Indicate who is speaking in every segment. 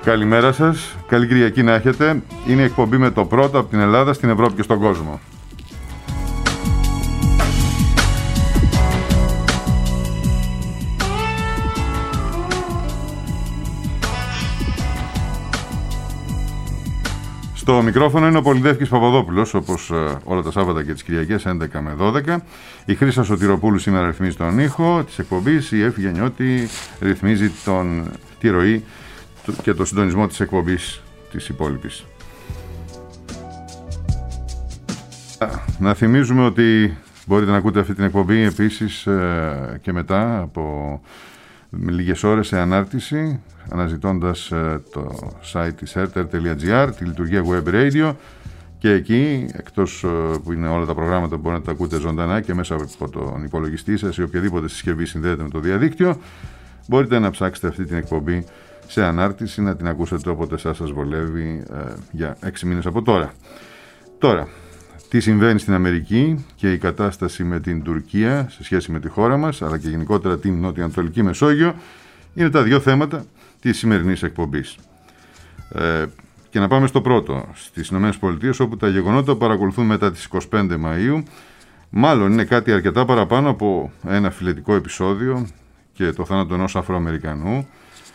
Speaker 1: Καλημέρα σας, καλή Κυριακή να έχετε. Είναι η εκπομπή με το πρώτο από την Ελλάδα στην Ευρώπη και στον κόσμο. Στο μικρόφωνο είναι ο Πολυδεύκης Παπαδόπουλος, όπως όλα τα Σάββατα και τις Κυριακές 11 με 12. Η Χρύσα Σωτηροπούλου σήμερα ρυθμίζει τον ήχο της εκπομπής. Η Εύη Γιαννιώτη ρυθμίζει τη ροή και το συντονισμό της εκπομπής της υπόλοιπης. Να θυμίζουμε ότι μπορείτε να ακούτε αυτή την εκπομπή επίσης και μετά από λίγες ώρες σε ανάρτηση, αναζητώντας το site της rtr.gr, τη λειτουργία web radio, και εκεί, εκτός που είναι όλα τα προγράμματα που μπορείτε να τα ακούτε ζωντανά και μέσα από τον υπολογιστή σας ή οποιαδήποτε συσκευή συνδέεται με το διαδίκτυο, μπορείτε να ψάξετε αυτή την εκπομπή σε ανάρτηση, να την ακούσετε όποτε σας βολεύει για 6 μήνες από τώρα. Τώρα, τι συμβαίνει στην Αμερική και η κατάσταση με την Τουρκία σε σχέση με τη χώρα μας, αλλά και γενικότερα την Νοτιοανατολική Μεσόγειο, είναι τα δύο θέματα της σημερινής εκπομπής. Και να πάμε στο πρώτο, στις ΗΠΑ, όπου τα γεγονότα παρακολουθούν μετά τις 25 Μαΐου. Μάλλον είναι κάτι αρκετά παραπάνω από ένα φιλετικό επεισόδιο και το θάνατο ενός Αφροαμερικανού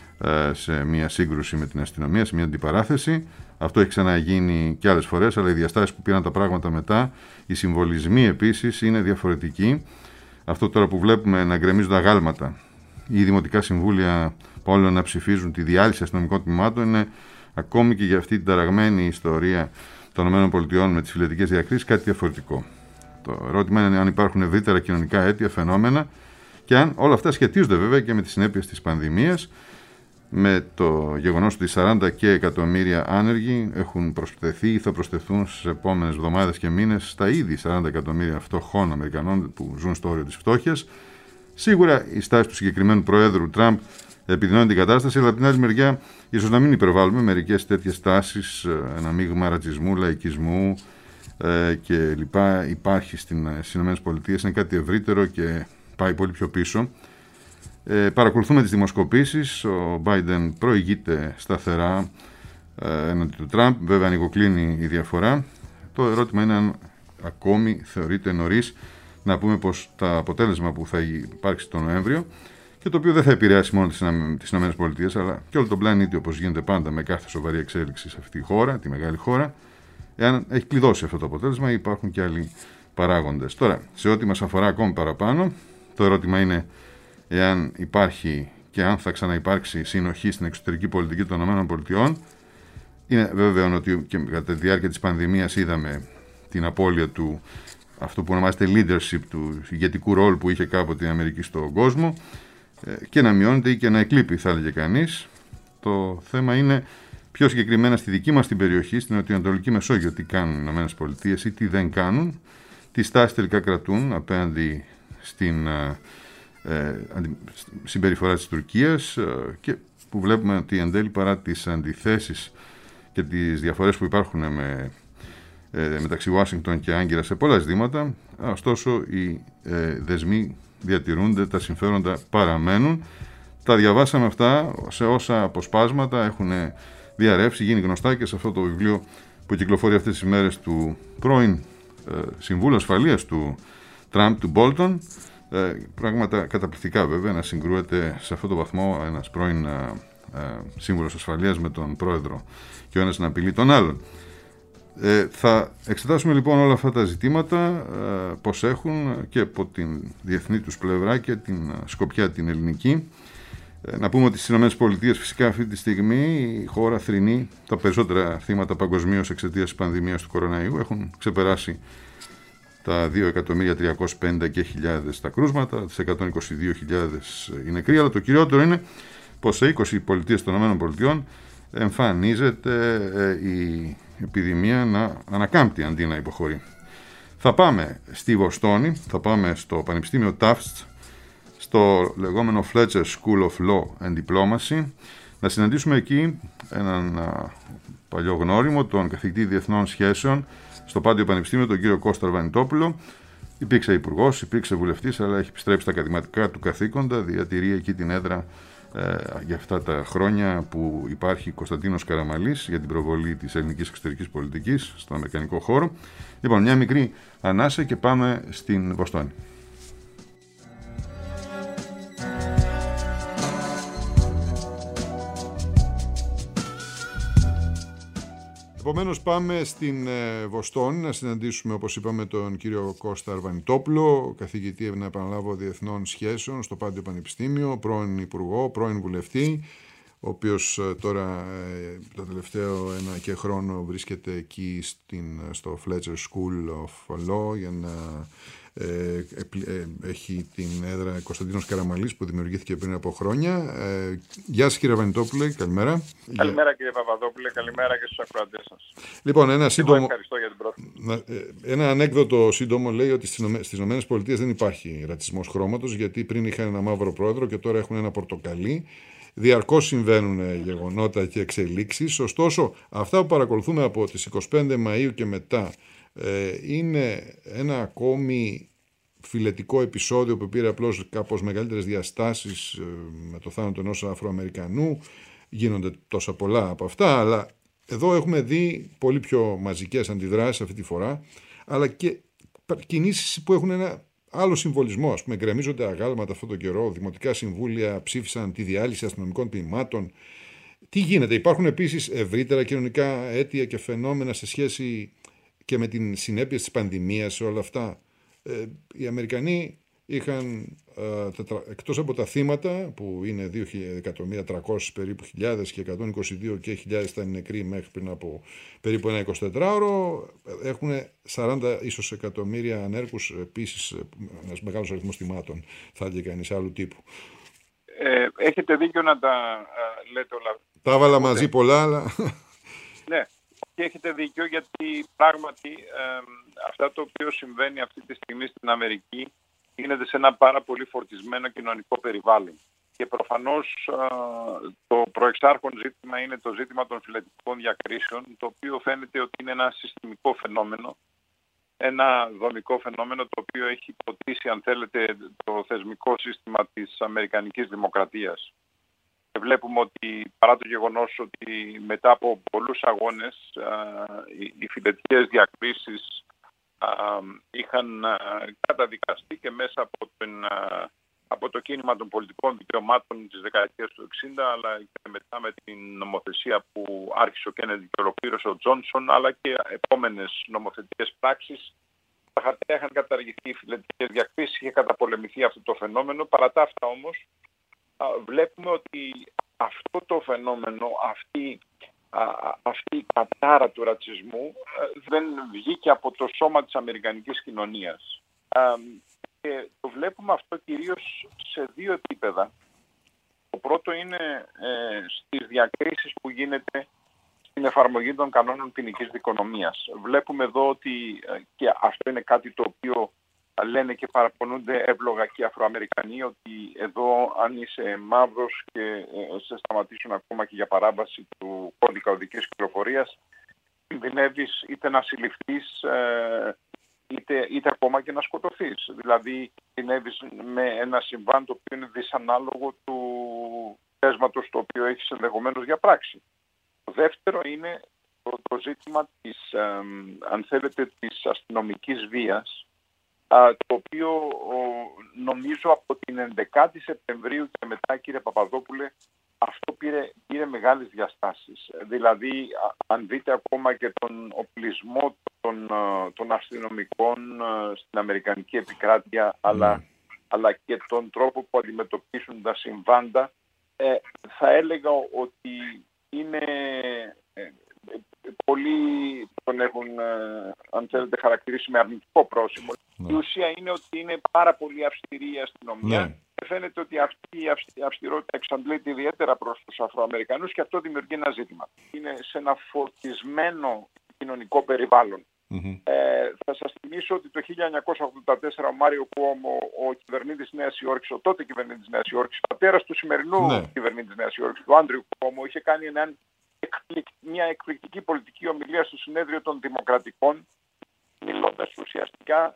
Speaker 1: σε μια σύγκρουση με την αστυνομία, σε μια αντιπαράθεση. Αυτό έχει ξαναγίνει και άλλες φορές, αλλά οι διαστάσεις που πήραν τα πράγματα μετά, οι συμβολισμοί επίσης είναι διαφορετικοί. Αυτό τώρα που βλέπουμε να γκρεμίζουν τα γάλματα, οι δημοτικά συμβούλια όλων να ψηφίζουν τη διάλυση αστυνομικών τμήματων, είναι ακόμη και για αυτή την ταραγμένη ιστορία των ΗΠΑ με τις φιλετικές διακρίσεις κάτι διαφορετικό. Το ερώτημα είναι αν υπάρχουν ευρύτερα κοινωνικά αίτια, φαινόμενα, και αν όλα αυτά σχετίζονται βέβαια και με τις συνέπειες της πανδημίας, με το γεγονός ότι 40 και εκατομμύρια άνεργοι έχουν προσθεθεί ή θα προσθεθούν στις επόμενες εβδομάδες και μήνες στα ήδη 40 εκατομμύρια φτωχών Αμερικανών που ζουν στο όριο της φτώχειας. Σίγουρα η στάση του συγκεκριμένου Προέδρου Τραμπ επιδεινώνει την κατάσταση, αλλά από την άλλη μεριά, ίσως να μην υπερβάλλουμε μερικές τέτοιες τάσεις, ένα μείγμα ρατσισμού, λαϊκισμού και λοιπά υπάρχει στις ΗΠΑ, είναι κάτι ευρύτερο και πάει πολύ πιο πίσω. Παρακολουθούμε τις δημοσκοπήσεις. Ο Biden προηγείται σταθερά έναντι του Τραμπ. Βέβαια ανοιγοκλίνει η διαφορά. Το ερώτημα είναι αν ακόμη θεωρείται νωρίς να πούμε πως το αποτέλεσμα που θα υπάρξει τον Νοέμβριο, και το οποίο δεν θα επηρεάσει μόνο τις ΗΠΑ αλλά και όλο τον πλανήτη, όπως γίνεται πάντα με κάθε σοβαρή εξέλιξη σε αυτή τη χώρα, τη μεγάλη χώρα, εάν έχει κλειδώσει αυτό το αποτέλεσμα ή υπάρχουν και άλλοι παράγοντες. Τώρα, σε ό,τι μας αφορά ακόμη παραπάνω, το ερώτημα είναι εάν υπάρχει και αν θα ξαναυπάρξει συνοχή στην εξωτερική πολιτική των ΗΠΑ. Είναι βέβαιο ότι και κατά τη διάρκεια της πανδημίας είδαμε την απώλεια του αυτό που ονομάζεται leadership, του ηγετικού ρόλου που είχε κάποτε η Αμερική στον κόσμο, και να μειώνεται ή και να εκλείπει, θα έλεγε κανείς. Το θέμα είναι πιο συγκεκριμένα στη δική μας την περιοχή, στην Νοτιοανατολική Μεσόγειο, τι κάνουν οι ΗΠΑ ή τι δεν κάνουν, τι στάση τελικά κρατούν απέναντι στην συμπεριφορά της Τουρκίας, και που βλέπουμε ότι εν τέλει, παρά τις αντιθέσεις και τις διαφορές που υπάρχουν μεταξύ Ουάσιγκτον και Άγκυρα σε πολλά ζητήματα, ωστόσο οι δεσμοί διατηρούνται, τα συμφέροντα παραμένουν. Τα διαβάσαμε αυτά σε όσα αποσπάσματα έχουν διαρρεύσει, γίνει γνωστά και σε αυτό το βιβλίο που κυκλοφορεί αυτές τις ημέρες του πρώην Συμβούλου Ασφαλείας του Τραμπ, του Μπόλτον. Πράγματα καταπληκτικά βέβαια να συγκρούεται σε αυτό το βαθμό ένας πρώην Σύμβουλος Ασφαλείας με τον Πρόεδρο και ο ένας να απειλεί τον άλλον. Θα εξετάσουμε λοιπόν όλα αυτά τα ζητήματα, πώς έχουν και από την διεθνή τους πλευρά και την σκοπιά την ελληνική. Να πούμε ότι στις ΗΠΑ φυσικά αυτή τη στιγμή η χώρα θρηνεί τα περισσότερα θύματα παγκοσμίως εξαιτίας της πανδημίας του κοροναϊού. Έχουν ξεπεράσει τα 2.350.000 τα κρούσματα, τις 122.000 οι νεκροί, αλλά το κυριότερο είναι πως σε 20 πολιτείες των ΗΠΑ εμφανίζεται η επιδημία να ανακάμπτει αντί να υποχωρεί. Θα πάμε στη Βοστόνη, θα πάμε στο Πανεπιστήμιο Tufts, στο λεγόμενο Fletcher School of Law and Diplomacy, να συναντήσουμε εκεί έναν παλιό γνώριμο, τον καθηγητή Διεθνών Σχέσεων στο Πάντιο Πανεπιστήμιο, τον κύριο Κώστα Αρβανιτόπουλο. Υπήρξε υπουργός, υπήρξε βουλευτής, αλλά έχει επιστρέψει στα ακαδημαϊκά του καθήκοντα, διατηρεί εκεί την έδρα για αυτά τα χρόνια που υπάρχει Κωνσταντίνος Καραμαλής για την προβολή της ελληνικής εξωτερικής πολιτικής στον αμερικανικό χώρο. Λοιπόν, μια μικρή ανάσα και πάμε στην Βοστόνη. Επομένως πάμε στην Βοστόνη να συναντήσουμε, όπως είπαμε, τον κύριο Κώστα Αρβανιτόπουλο, καθηγητή, να επαναλάβω, διεθνών σχέσεων στο Πάντιο Πανεπιστήμιο, πρώην υπουργό, πρώην βουλευτή, ο οποίος τώρα το τελευταίο 1 και χρόνο βρίσκεται εκεί στο Fletcher School of Law για να έχει την έδρα Κωνσταντίνος Καραμαλής που δημιουργήθηκε πριν από χρόνια. Γεια σας, κύριε Αρβανιτόπουλε, καλημέρα.
Speaker 2: Καλημέρα, κύριε Παπαδόπουλε, καλημέρα και στους ακροατές σας.
Speaker 1: Λοιπόν,
Speaker 2: ευχαριστώ για την πρόταση.
Speaker 1: Ένα ανέκδοτο σύντομο λέει ότι στις ΗΠΑ δεν υπάρχει ρατσισμός χρώματος, γιατί πριν είχαν ένα μαύρο πρόεδρο και τώρα έχουν ένα πορτοκαλί. Διαρκώς συμβαίνουν γεγονότα και εξελίξεις. Ωστόσο, αυτά που παρακολουθούμε από τις 25 Μαΐου και μετά είναι ένα ακόμη φιλετικό επεισόδιο που πήρε απλώς κάπως μεγαλύτερες διαστάσεις με το θάνατο ενός Αφροαμερικανού. Γίνονται τόσα πολλά από αυτά, αλλά εδώ έχουμε δει πολύ πιο μαζικές αντιδράσεις αυτή τη φορά, αλλά και κινήσεις που έχουν ένα άλλο συμβολισμό. Ας πούμε, γκρεμίζονται αγάλματα αυτόν τον καιρό, δημοτικά συμβούλια ψήφισαν τη διάλυση αστυνομικών τμήματων. Τι γίνεται? Υπάρχουν επίσης ευρύτερα κοινωνικά αίτια και φαινόμενα σε σχέση και με την συνέπεια της πανδημίας σε όλα αυτά. Οι Αμερικανοί είχαν, εκτός από τα θύματα που είναι 2.300.000 περίπου χιλιάδες και 122.000 ήταν νεκροί μέχρι πριν από περίπου ένα 24ωρο, έχουν 40 ίσως εκατομμύρια ανέρκους, επίσης ένας μεγάλος αριθμός θυμάτων, θα έλεγε κανείς, άλλου τύπου.
Speaker 2: Έχετε δίκιο να τα λέτε όλα.
Speaker 1: Τα έβαλα μαζί πολλά, αλλά...
Speaker 2: Ναι. Και έχετε δίκιο, γιατί πράγματι αυτά το οποίο συμβαίνει αυτή τη στιγμή στην Αμερική γίνεται σε ένα πάρα πολύ φορτισμένο κοινωνικό περιβάλλον. Και προφανώς το προεξάρχον ζήτημα είναι το ζήτημα των φυλετικών διακρίσεων, το οποίο φαίνεται ότι είναι ένα συστημικό φαινόμενο, ένα δομικό φαινόμενο το οποίο έχει ποτίσει, αν θέλετε, το θεσμικό σύστημα της Αμερικανικής Δημοκρατίας. Βλέπουμε ότι παρά το γεγονός ότι μετά από πολλούς αγώνες οι φυλετικές διακρίσεις είχαν καταδικαστεί και μέσα από το κίνημα των πολιτικών δικαιωμάτων της δεκαετίας του 60, αλλά και μετά με την νομοθεσία που άρχισε ο Κέννεντι και ολοκλήρωσε ο Τζόνσον, αλλά και επόμενες νομοθετικές πράξεις, τα χαρτιά είχαν καταργηθεί οι φυλετικές διακρίσεις, είχε καταπολεμηθεί αυτό το φαινόμενο. Παρά τα αυτά όμως, βλέπουμε ότι αυτό το φαινόμενο, αυτή η κατάρα του ρατσισμού δεν βγήκε από το σώμα της αμερικανικής κοινωνίας. Και το βλέπουμε αυτό κυρίως σε δύο επίπεδα. Το πρώτο είναι στις διακρίσεις που γίνεται στην εφαρμογή των κανόνων ποινικής δικονομίας. Βλέπουμε εδώ ότι, και αυτό είναι κάτι το οποίο λένε και παραπονούνται εύλογα και οι Αφροαμερικανοί, ότι εδώ αν είσαι μαύρος και σε σταματήσουν ακόμα και για παράβαση του κώδικα οδικής κυκλοφορίας, κινδυνεύεις είτε να συλληφθείς είτε ακόμα και να σκοτωθείς. Δηλαδή κινδυνεύεις με ένα συμβάν το οποίο είναι δυσανάλογο του θέσματος το οποίο έχεις ενδεχομένως διαπράξει. Το δεύτερο είναι το ζήτημα της, αν θέλετε, της αστυνομικής βίας, το οποίο νομίζω από την 11η Σεπτεμβρίου και μετά, κύριε Παπαδόπουλε, αυτό πήρε μεγάλες διαστάσεις. Δηλαδή, αν δείτε ακόμα και τον οπλισμό των αστυνομικών στην Αμερικανική επικράτεια, αλλά και τον τρόπο που αντιμετωπίσουν τα συμβάντα, θα έλεγα ότι είναι... πολλοί τον έχουν, αν θέλετε, χαρακτηρίσει με αρνητικό πρόσημο. Η ουσία είναι ότι είναι πάρα πολύ αυστηρή η αστυνομία. Και φαίνεται ότι αυτή η αυστηρότητα εξαντλείται ιδιαίτερα προς τους Αφροαμερικανούς και αυτό δημιουργεί ένα ζήτημα. Είναι σε ένα φορτισμένο κοινωνικό περιβάλλον. Θα σας θυμίσω ότι το 1984 ο Μάριο Κουόμο, ο κυβερνήτης Νέας Υόρκης, ο τότε κυβερνήτης Νέας Υόρκης, πατέρας του σημερινού κυβερνήτης Νέας Υόρκης, του Άντριου Κουόμο, είχε κάνει μια εκπληκτική πολιτική ομιλία στο Συνέδριο των Δημοκρατικών, μιλώντας ουσιαστικά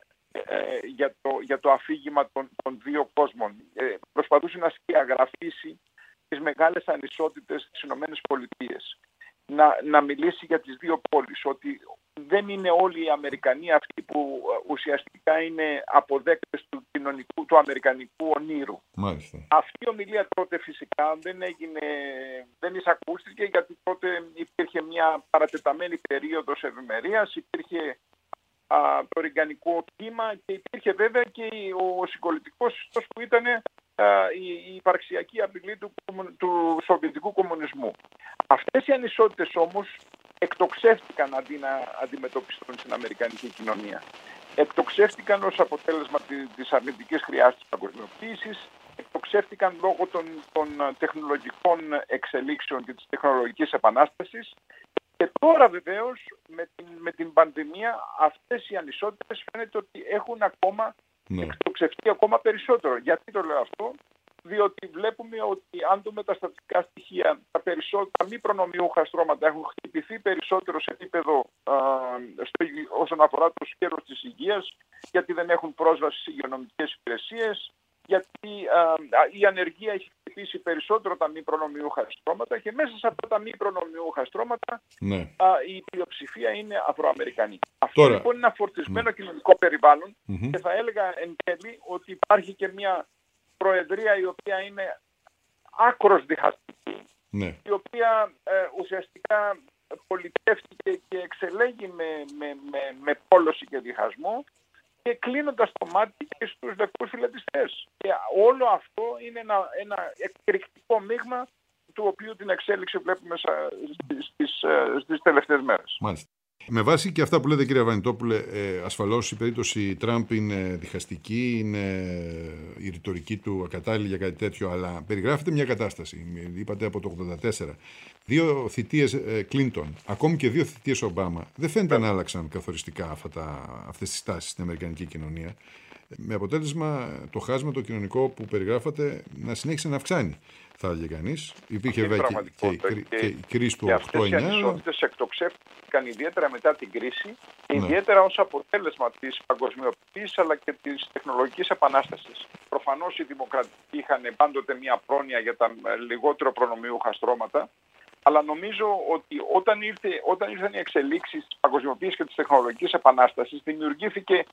Speaker 2: για το αφήγημα των δύο κόσμων. Προσπαθούσε να σκιαγραφίσει τις μεγάλες ανισότητες στις ΗΠΑ. Να μιλήσει για τις δύο πόλεις, ότι δεν είναι όλοι οι Αμερικανοί αυτοί που ουσιαστικά είναι αποδέκτες του αμερικανικού ονείρου.
Speaker 1: Μάλιστα.
Speaker 2: Αυτή η ομιλία τότε φυσικά δεν εισακούστηκε, γιατί τότε υπήρχε μια παρατεταμένη περίοδος ευημερίας, υπήρχε το ριγκανικό κύμα και υπήρχε βέβαια και ο συγκολητικός ιστός που ήταν η υπαρξιακή απειλή του σοβιετικού κομμουνισμού. Αυτές οι ανισότητες όμως εκτοξεύτηκαν αντί να αντιμετωπιστούν στην αμερικανική κοινωνία. Εκτοξεύτηκαν ως αποτέλεσμα της αρνητικής χρειάς της παγκοσμιοποίησης, εκτοξεύτηκαν λόγω των τεχνολογικών εξελίξεων και της τεχνολογικής επανάστασης. Και τώρα βεβαίως με την πανδημία αυτές οι ανισότητες φαίνεται ότι έχουν ακόμα εκτοξευτεί ακόμα περισσότερο. Γιατί το λέω αυτό? Διότι βλέπουμε ότι αν δούμε τα στατιστικά στοιχεία, τα μη προνομιούχα στρώματα έχουν χτυπηθεί περισσότερο σε επίπεδο όσον αφορά το σκέλος της υγείας, γιατί δεν έχουν πρόσβαση σε υγειονομικές υπηρεσίες, γιατί η ανεργία έχει χτυπήσει περισσότερο τα μη προνομιούχα στρώματα και μέσα σε αυτά τα μη προνομιούχα στρώματα η πλειοψηφία είναι Αφροαμερικανοί. Αυτό λοιπόν είναι ένα φορτισμένο κοινωνικό περιβάλλον και θα έλεγα εν τέλει ότι υπάρχει και μια προεδρία η οποία είναι άκρως διχαστική, η οποία ουσιαστικά πολιτεύτηκε και εξελέγει με πόλωση και διχασμό, και κλείνοντας το μάτι και στους λευκούς φιλετιστές. Και όλο αυτό είναι ένα εκρηκτικό μείγμα του οποίου την εξέλιξη βλέπουμε στις τελευταίες μέρες.
Speaker 1: Μάλιστα. Με βάση και αυτά που λέτε, κύριε Βανιτόπουλε, ασφαλώς η περίπτωση Τραμπ είναι διχαστική, είναι η ρητορική του ακατάλληλη για κάτι τέτοιο, αλλά περιγράφεται μια κατάσταση. Είπατε από το 1984. 2 θητείες Κλίντον, ακόμη και 2 θητείες Ομπάμα, δεν φαίνεται να άλλαξαν καθοριστικά αυτές τις τάσεις στην αμερικανική κοινωνία. Με αποτέλεσμα το χάσμα το κοινωνικό που περιγράφατε να συνέχισε να αυξάνει, θα έλεγε κανείς. Υπήρχε βέβαια και η κρίση του 8-9.
Speaker 2: Αυτές οι ανισότητες εκτοξεύτηκαν ιδιαίτερα μετά την κρίση και ιδιαίτερα ως αποτέλεσμα της παγκοσμιοποίησης αλλά και της τεχνολογικής επανάστασης. Προφανώς οι δημοκρατικοί είχαν πάντοτε μια πρόνοια για τα λιγότερο προνομιούχα στρώματα, αλλά νομίζω ότι όταν ήρθαν οι εξελίξεις της παγκοσμιοποίησης και της τεχνολογικής επανάστασης, δημιουργήθηκε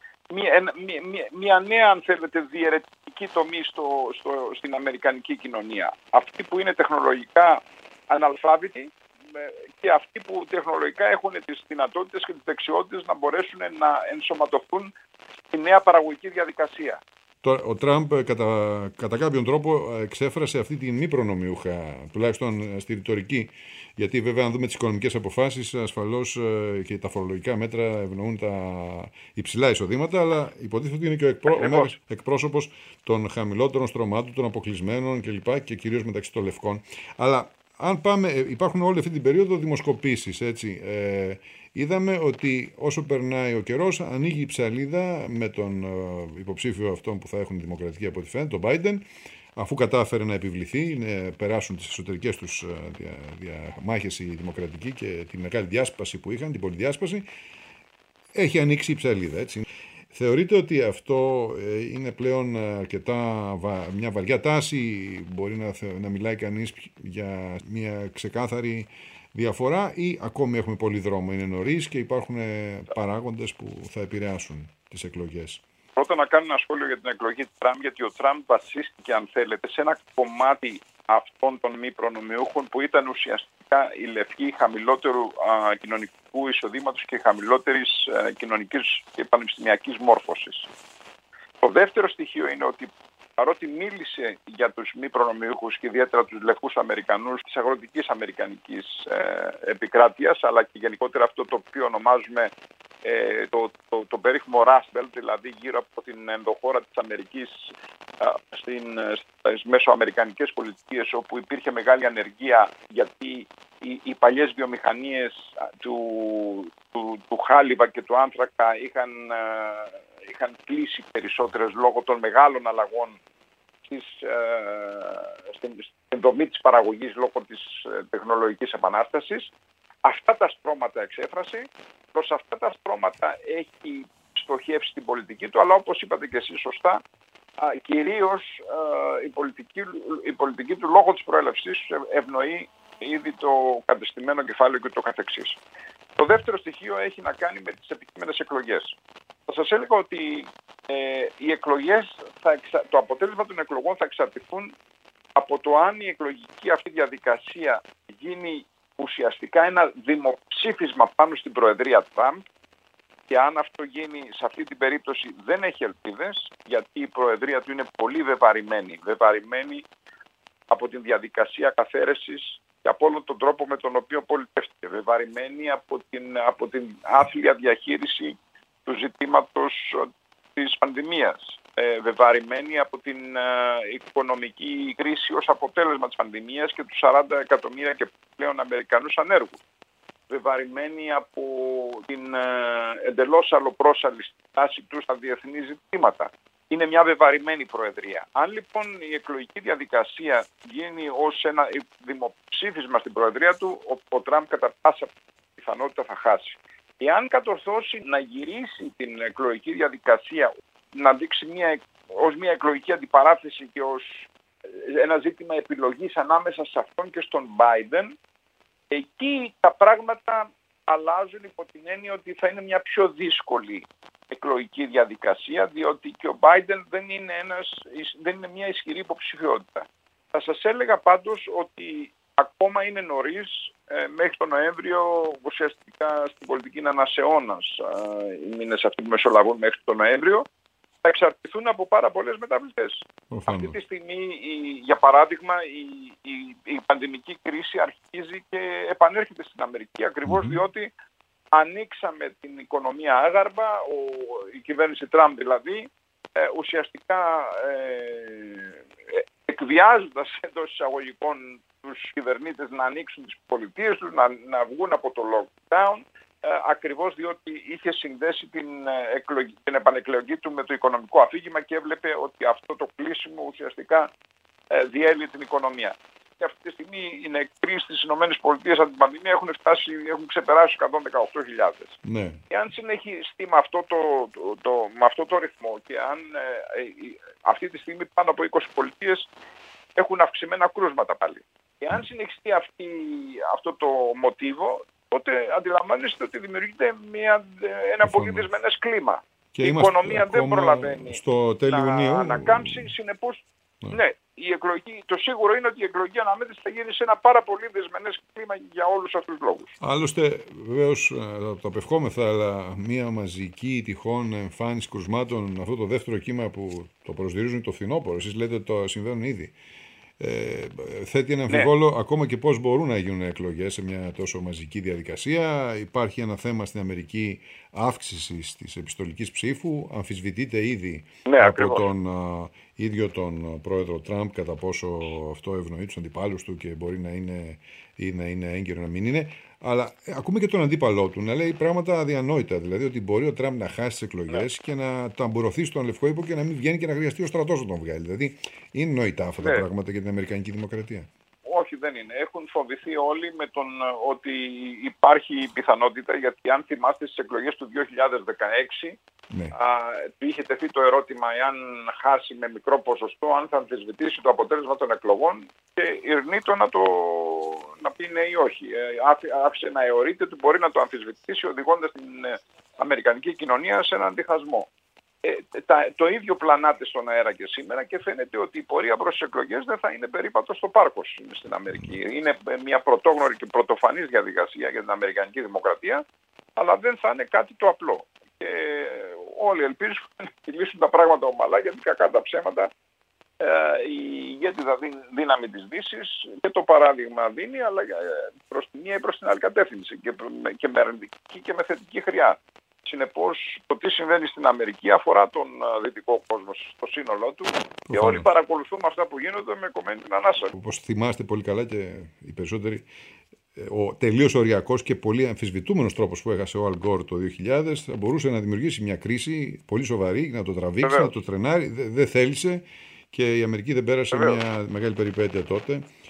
Speaker 2: μια νέα, αν θέλετε, διαιρετική τομή στην αμερικανική κοινωνία. Αυτοί που είναι τεχνολογικά αναλφάβητοι και αυτοί που τεχνολογικά έχουν τις δυνατότητες και τις δεξιότητες να μπορέσουν να ενσωματωθούν στη νέα παραγωγική διαδικασία.
Speaker 1: Ο Τραμπ κατά κάποιον τρόπο εξέφρασε αυτή τη μη προνομιούχα, τουλάχιστον στη ρητορική, γιατί βέβαια αν δούμε τις οικονομικές αποφάσεις, ασφαλώς και τα φορολογικά μέτρα ευνοούν τα υψηλά εισοδήματα, αλλά υποτίθεται ότι είναι και ο μέγας εκπρόσωπος των χαμηλότερων στρωμάτων, των αποκλεισμένων κλπ. Και κυρίως μεταξύ των λευκών. Αλλά αν πάμε, υπάρχουν όλη αυτή την περίοδο δημοσκοπήσεις, έτσι. Είδαμε ότι όσο περνάει ο καιρός ανοίγει η ψαλίδα με τον υποψήφιο αυτόν που θα έχουν δημοκρατική από ό,τι φαίνεται, τον Biden, αφού κατάφερε να επιβληθεί, να περάσουν τις εσωτερικές τους διαμάχες οι δημοκρατικοί και τη μεγάλη διάσπαση που είχαν, την πολυδιάσπαση, έχει ανοίξει η ψαλίδα, έτσι. Θεωρείτε ότι αυτό είναι πλέον μια βαριά τάση, μπορεί να μιλάει κανείς για μια ξεκάθαρη διαφορά ή ακόμη έχουμε πολύ δρόμο, είναι νωρίς και υπάρχουν παράγοντες που θα επηρεάσουν τις εκλογές?
Speaker 2: Πρώτα να κάνω ένα σχόλιο για την εκλογή του Τραμπ, γιατί ο Τραμπ βασίστηκε, αν θέλετε, σε ένα κομμάτι αυτών των μη προνομιούχων που ήταν ουσιαστικά οι λευκοί χαμηλότερου κοινωνικού εισοδήματος και χαμηλότερης κοινωνικής και πανεπιστημιακής μόρφωσης. Το δεύτερο στοιχείο είναι ότι παρότι μίλησε για τους μη προνομιούχους και ιδιαίτερα τους λευκούς Αμερικανούς της αγροτικής αμερικανικής επικράτειας, αλλά και γενικότερα αυτό το οποίο ονομάζουμε το περίφημο Rust Belt, δηλαδή γύρω από την ενδοχώρα της Αμερικής στις μεσοαμερικανικές πολιτικές, όπου υπήρχε μεγάλη ανεργία γιατί οι παλιές βιομηχανίες του χάλιβα και του άνθρακα είχαν κλείσει περισσότερες λόγω των μεγάλων αλλαγών στην δομή της παραγωγής λόγω της τεχνολογικής επανάστασης. Αυτά τα στρώματα εξέφρασε, προς αυτά τα στρώματα έχει στοχεύσει την πολιτική του, αλλά όπως είπατε και εσείς σωστά, κυρίως η πολιτική του λόγω της προέλευσης ευνοεί ήδη το κατεστημένο κεφάλαιο και το καθεξής. Το δεύτερο στοιχείο έχει να κάνει με τις επικείμενες εκλογές. Θα σας έλεγα ότι οι εκλογές, το αποτέλεσμα των εκλογών θα εξαρτηθούν από το αν η εκλογική αυτή διαδικασία γίνει ουσιαστικά ένα δημοψήφισμα πάνω στην προεδρία Τραμπ, και αν αυτό γίνει, σε αυτή την περίπτωση δεν έχει ελπίδες, γιατί η προεδρία του είναι πολύ βεβαρημένη από την διαδικασία καθαίρεσης και από όλον τον τρόπο με τον οποίο πολιτεύτηκε, βεβαρημένη από την άθλια διαχείριση του ζητήματος της πανδημίας, βεβαρημένη από την οικονομική κρίση ως αποτέλεσμα της πανδημίας και τους 40 εκατομμύρια και πλέον Αμερικανούς ανέργους, βεβαρημένη από την εντελώς αλλοπρόσαλη στάση του στα διεθνή ζητήματα. Είναι μια βεβαρημένη προεδρία. Αν λοιπόν η εκλογική διαδικασία γίνει ως ένα δημοψήφισμα στην προεδρία του, ο Τραμπ κατά πάσα πιθανότητα θα χάσει. Εάν κατορθώσει να γυρίσει την εκλογική διαδικασία, να δείξει ως μια εκλογική αντιπαράθεση και ως ένα ζήτημα επιλογής ανάμεσα σε αυτόν και στον Biden, εκεί τα πράγματα αλλάζουν υπό την έννοια ότι θα είναι μια πιο δύσκολη εκλογική διαδικασία, διότι και ο Biden δεν είναι μια ισχυρή υποψηφιότητα. Θα σας έλεγα πάντως ότι ακόμα είναι νωρίς, μέχρι τον Νοέμβριο ουσιαστικά στην πολιτική είναι ένας αιώνας, οι μήνες αυτοί που μεσολαβούν μέχρι τον Νοέμβριο, θα εξαρτηθούν από πάρα πολλές μεταβλητές. Αυτή τη στιγμή, για παράδειγμα, η πανδημική κρίση αρχίζει και επανέρχεται στην Αμερική, ακριβώς διότι ανοίξαμε την οικονομία άγαρμα, η κυβέρνηση Τραμπ δηλαδή, ουσιαστικά εκβιάζοντας εντός εισαγωγικών τους κυβερνήτες να ανοίξουν τις πολιτείες τους, να βγουν από το lockdown, ακριβώς διότι είχε συνδέσει την επανεκλογή του με το οικονομικό αφήγημα και έβλεπε ότι αυτό το κλείσιμο ουσιαστικά διέλυε την οικονομία. Και αυτή τη στιγμή οι νεκροί στις ΗΠΑ από την πανδημία έχουν ξεπεράσει 118.000.
Speaker 1: Ναι.
Speaker 2: Και αν συνεχιστεί με αυτό το ρυθμό και αν αυτή τη στιγμή πάνω από 20 πολιτείες έχουν αυξημένα κρούσματα πάλι. Και αν συνεχιστεί αυτό το μοτίβο, τότε αντιλαμβάνεστε ότι δημιουργείται ένα πολύ δυσμενές κλίμα.
Speaker 1: Και
Speaker 2: η οικονομία δεν προλαβαίνει
Speaker 1: στο τέλειο Ιουνίου
Speaker 2: να ανακάμψει, συνεπώς ναι, το σίγουρο είναι ότι η εκλογική αναμέτρηση θα γίνει σε ένα πάρα πολύ δυσμενές κλίμα για όλους αυτούς τους λόγους.
Speaker 1: Άλλωστε, βεβαίως, το απευχόμεθα, αλλά μια μαζική τυχόν εμφάνιση κρουσμάτων, αυτό το δεύτερο κύμα που το προσδιορίζουν το φθινόπωρο, εσείς λέτε ότι το συμβαίνουν ήδη. Θέτει ένα αμφιβόλο ακόμα και πώς μπορούν να γίνουν εκλογές σε μια τόσο μαζική διαδικασία. Υπάρχει ένα θέμα στην Αμερική αύξησης της επιστολικής ψήφου. Αμφισβητείται ήδη από τον ίδιο τον πρόεδρο Τραμπ κατά πόσο αυτό ευνοεί τους αντιπάλους του και μπορεί να είναι έγκαιρο να μην είναι. Αλλά ακούμε και τον αντίπαλό του να λέει πράγματα αδιανόητα. Δηλαδή ότι μπορεί ο Τραμπ να χάσει τις εκλογές και να ταμπουρωθεί στον Λευκό Οίκο και να μην βγαίνει και να χρειαστεί ο στρατός να τον βγάλει. Δηλαδή είναι νοητά αυτά τα πράγματα για την Αμερικανική δημοκρατία.
Speaker 2: Όχι, δεν είναι. Έχουν φοβηθεί όλοι με ότι υπάρχει πιθανότητα, γιατί αν θυμάστε στις εκλογές του 2016 του είχε τεθεί το ερώτημα εάν χάσει με μικρό ποσοστό, αν θα αμφισβητήσει το αποτέλεσμα των εκλογών, και ηρνήτω να πει ναι ή όχι. Άφησε να αιωρείται ότι μπορεί να το αμφισβητήσει, οδηγώντας την Αμερικανική κοινωνία σε έναν διχασμό. Το ίδιο πλανάται στον αέρα και σήμερα και φαίνεται ότι η πορεία προς τις εκλογές δεν θα είναι περίπατο στο πάρκος στην Αμερική. Είναι μια πρωτόγνωρη και πρωτοφανής διαδικασία για την Αμερικανική δημοκρατία, αλλά δεν θα είναι κάτι το απλό. Και όλοι ελπίζουν να κυλήσουν τα πράγματα ομαλά, γιατί κακά τα ψέματα η ηγέτιδα δύναμη της Δύσης και το παράδειγμα δίνει, αλλά προς τη μία ή προς την άλλη κατεύθυνση, και με αρνητική και με θετική χρειά. Συνεπώς, το τι συμβαίνει στην Αμερική αφορά τον δυτικό κόσμο στο σύνολό του και όλοι παρακολουθούμε αυτά που γίνονται με κομμένη την ανάσα.
Speaker 1: Όπως θυμάστε πολύ καλά και οι περισσότεροι, ο τελείως οριακός και πολύ αμφισβητούμενος τρόπος που έχασε ο Αλ Γκόρ το 2000 θα μπορούσε να δημιουργήσει μια κρίση πολύ σοβαρή, να το τραβήξει, να το τρενάρει. Δεν θέλησε και η Αμερική δεν πέρασε μια μεγάλη περιπέτεια τότε.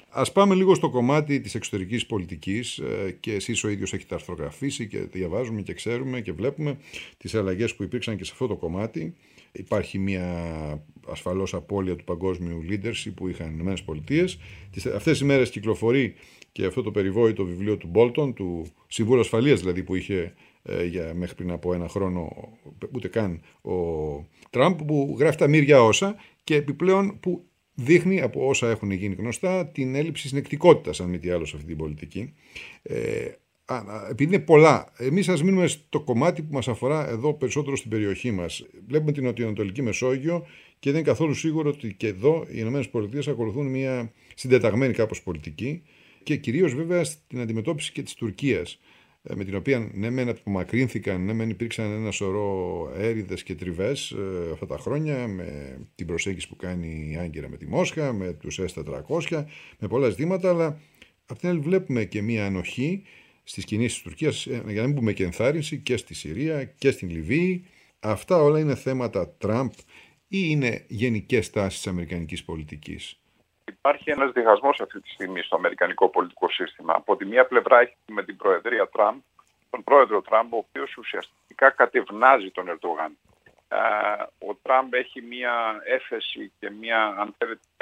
Speaker 1: Ας πάμε λίγο στο κομμάτι της εξωτερικής πολιτικής και εσείς ο ίδιος έχετε αρθρογραφήσει και διαβάζουμε και ξέρουμε και βλέπουμε τις αλλαγές που υπήρξαν και σε αυτό το κομμάτι. Υπάρχει μια ασφαλώς απώλεια του παγκόσμιου leadership που είχαν οι ΗΠΑ. Αυτές τις μέρες κυκλοφορεί και αυτό το περιβόητο βιβλίο του Bolton, του Συμβούλου Ασφαλείας δηλαδή που είχε μέχρι πριν από ένα χρόνο ούτε καν ο Τραμπ, που γράφει τα μύρια όσα και επιπλέον που δείχνει από όσα έχουν γίνει γνωστά την έλλειψη συνεκτικότητας, αν μη τι άλλο, σε αυτή την πολιτική. Επειδή είναι πολλά, εμείς ας μείνουμε στο κομμάτι που μας αφορά εδώ περισσότερο στην περιοχή μας. Βλέπουμε την νοτιοανατολική Μεσόγειο και δεν είναι καθόλου σίγουρο ότι και εδώ οι ΗΠΑ ακολουθούν μια συντεταγμένη κάπως πολιτική και κυρίως βέβαια στην αντιμετώπιση και της Τουρκίας, με την οποία ναι μεν απομακρύνθηκαν, ναι μεν υπήρξαν ένα σωρό έρηδες και τριβές αυτά τα χρόνια, με την προσέγγιση που κάνει η Άγκυρα με τη Μόσχα, με τους S-400, με πολλά ζητήματα, αλλά απ' την άλλη βλέπουμε και μια ανοχή στις κινήσεις της Τουρκίας, για να μην πούμε και ενθάρρυνση, και στη Συρία και στην Λιβύη. Αυτά όλα είναι θέματα Τραμπ ή είναι γενικές τάσεις της αμερικανικής πολιτικής?
Speaker 2: Υπάρχει ένας διχασμός αυτή τη στιγμή στο αμερικανικό πολιτικό σύστημα. Από τη μία πλευρά έχει με την προεδρία Τραμπ, τον πρόεδρο Τραμπ, ο οποίος ουσιαστικά κατευνάζει τον Ερντογάν. Ο Τραμπ έχει μία έφεση και μία, αν θέλετε,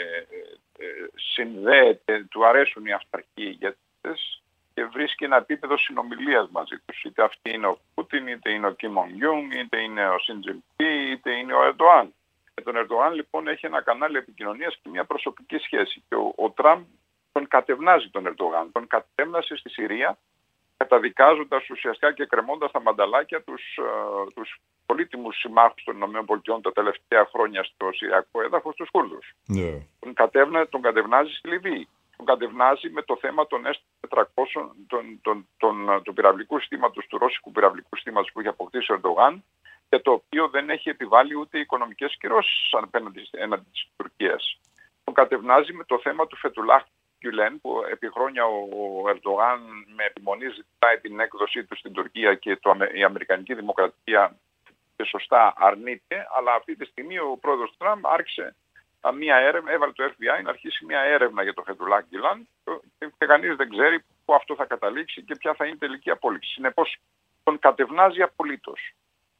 Speaker 2: συνδέεται, του αρέσουν οι αυταρχοί ηγέτες και βρίσκει ένα επίπεδο συνομιλίας μαζί τους. Είτε αυτή είναι ο Πούτιν, είτε είναι ο Κιμ Ον Ιουν, είτε είναι ο Σιντζιμπί, είτε είναι ο Ερντογάν. Με τον Ερντογάν λοιπόν έχει ένα κανάλι επικοινωνίας και μια προσωπική σχέση. Και ο Τραμπ τον κατευνάζει τον Ερντογάν. Τον κατέμνασε στη Συρία, καταδικάζοντας ουσιαστικά και κρεμώντας τα μανταλάκια τους πολύτιμους συμμάχους των ΗΠΑ τα τελευταία χρόνια στο Συριακό έδαφος, τους Κούρδους. Yeah. Τον κατευνάζει στη Λιβύη. Τον κατευνάζει με το θέμα των S-400, του πυραυλικού συστήματος, του ρώσικου πυραυλικού συστήματος που είχε αποκτήσει ο Ερντογάν, και το οποίο δεν έχει επιβάλει ούτε οικονομικές κυρώσεις έναντι της Τουρκίας. Τον κατευνάζει με το θέμα του Φετουλάχ Γκιουλέν, που επί χρόνια ο Ερντογάν με επιμονή ζητάει την έκδοσή του στην Τουρκία και η Αμερικανική Δημοκρατία και σωστά αρνείται, αλλά αυτή τη στιγμή ο πρόεδρος Τραμπ άρχισε μια έρευνα, έβαλε το FBI να αρχίσει μια έρευνα για το Φετουλάχ Γκιουλέν και κανείς δεν ξέρει πού αυτό θα καταλήξει και ποια θα είναι η τελική απόλυξη. Συνεπώς τον κατευνάζει απολύτως.